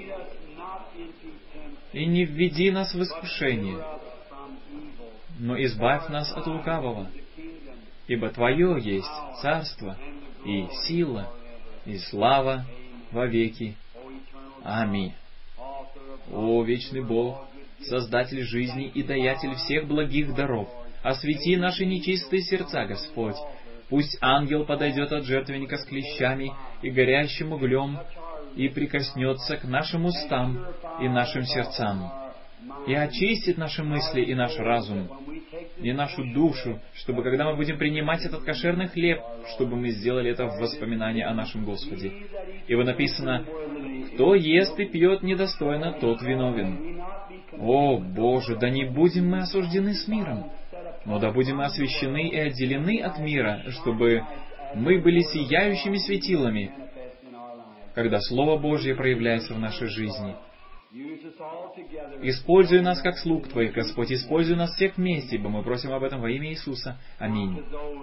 И не введи нас в искушение, но избавь нас от лукавого, ибо Твое есть царство и сила и слава во веки. Аминь. О, вечный Бог, Создатель жизни и Даятель всех благих даров, освети наши нечистые сердца, Господь. Пусть ангел подойдет от жертвенника с клещами и горящим углем и прикоснется к нашим устам и нашим сердцам, и очистит наши мысли и наш разум, и нашу душу, чтобы, когда мы будем принимать этот кошерный хлеб, чтобы мы сделали это в воспоминании о нашем Господе. Ибо написано: «Кто ест и пьет недостойно, тот виновен». О, Боже, да не будем мы осуждены с миром, но да будем мы освящены и отделены от мира, чтобы мы были сияющими светилами, когда Слово Божье проявляется в нашей жизни. Используй нас как слуг Твоих, Господь, используй нас всех вместе, ибо мы просим об этом во имя Иисуса. Аминь.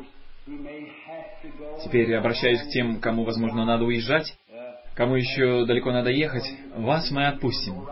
Теперь обращаюсь к тем, кому, возможно, надо уезжать, кому еще далеко надо ехать. Вас мы отпустим.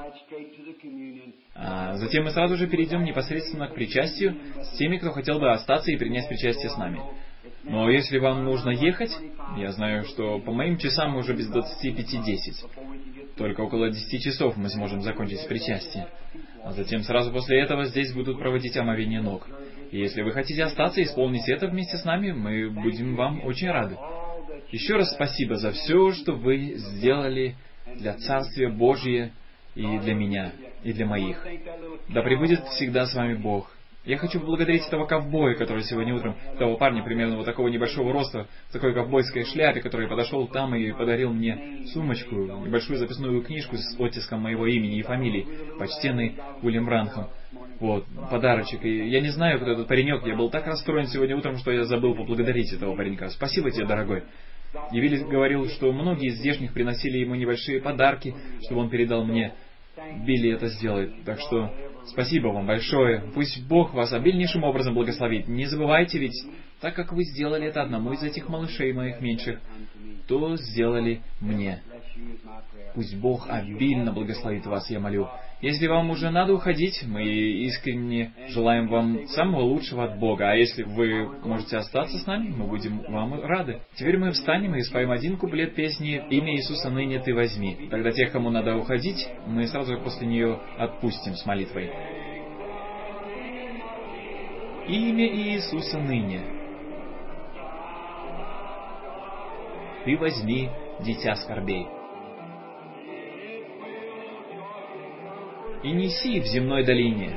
А затем мы сразу же перейдем непосредственно к причастию с теми, кто хотел бы остаться и принять причастие с нами. Но если вам нужно ехать, я знаю, что по моим часам уже без 25:10. Только около 10 часов мы сможем закончить причастие. А затем сразу после этого здесь будут проводить омовение ног. И если вы хотите остаться и исполнить это вместе с нами, мы будем вам очень рады. Еще раз спасибо за все, что вы сделали для Царствия Божия и для меня, и для моих. Да пребудет всегда с вами Бог. Я хочу поблагодарить этого ковбоя, который сегодня утром, того парня примерно вот такого небольшого роста, в такой ковбойской шляпе, который подошел там и подарил мне сумочку, небольшую записную книжку с оттиском моего имени и фамилии, почтенный Уильям Бранхам. Вот, подарочек. И я не знаю, кто этот паренек. Я был так расстроен сегодня утром, что я забыл поблагодарить этого паренька. Спасибо тебе, дорогой. И Вилли говорил, что многие из здешних приносили ему небольшие подарки, чтобы он передал мне. Билли это сделает. Так что спасибо вам большое. Пусть Бог вас обильнейшим образом благословит. Не забывайте, ведь так как вы сделали это одному из этих малышей моих меньших, то сделали мне. Пусть Бог обильно благословит вас, я молю. Если вам уже надо уходить, мы искренне желаем вам самого лучшего от Бога. А если вы можете остаться с нами, мы будем вам рады. Теперь мы встанем и споем один куплет песни «Имя Иисуса ныне ты возьми». Тогда тех, кому надо уходить, мы сразу после нее отпустим с молитвой. Имя Иисуса ныне ты возьми, дитя скорбей, и неси в земной долине.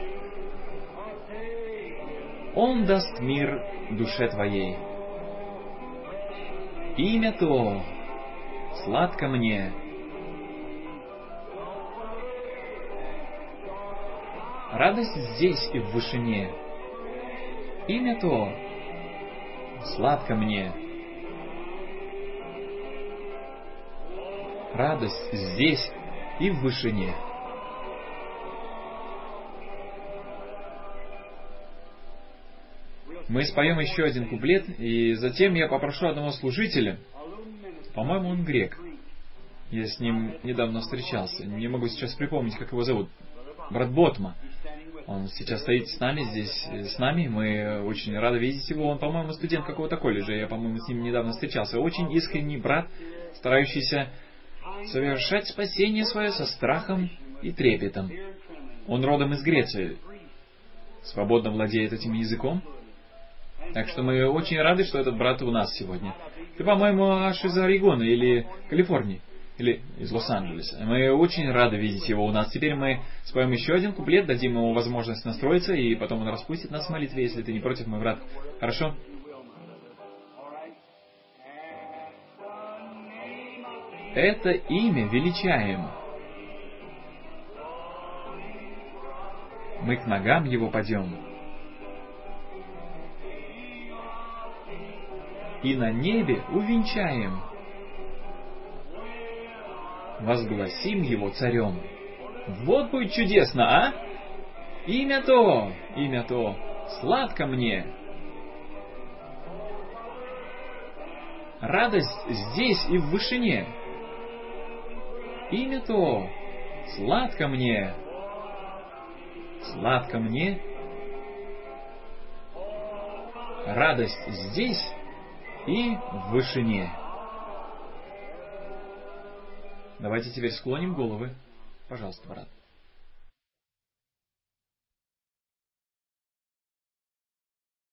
Он даст мир душе твоей. Имя то сладко мне. Радость здесь и в вышине. Имя то сладко мне. Радость здесь и в вышине. Мы споем еще один куплет, и затем я попрошу одного служителя, по-моему, он грек. Я с ним недавно встречался, не могу сейчас припомнить, как его зовут. Брат Ботма. Он сейчас стоит с нами, здесь с нами, мы очень рады видеть его. Он, по-моему, студент какого-то колледжа, я, по-моему, с ним недавно встречался. Очень искренний брат, старающийся совершать спасение свое со страхом и трепетом. Он родом из Греции, свободно владеет этим языком. Так что мы очень рады, что этот брат у нас сегодня. Ты, по-моему, аж из Орегона или Калифорнии, или из Лос-Анджелеса. Мы очень рады видеть его у нас. Теперь мы споем еще один куплет, дадим ему возможность настроиться, и потом он распустит нас в молитве, если ты не против, мой брат. Хорошо? Это имя величаем. Мы к ногам его падем. И на небе увенчаем. Возгласим его царем. Вот будет чудесно, а? Имя то, сладко мне. Радость здесь и в вышине. Имя то, сладко мне. Сладко мне. Радость здесь и в вышине. Давайте теперь склоним головы. Пожалуйста, брат.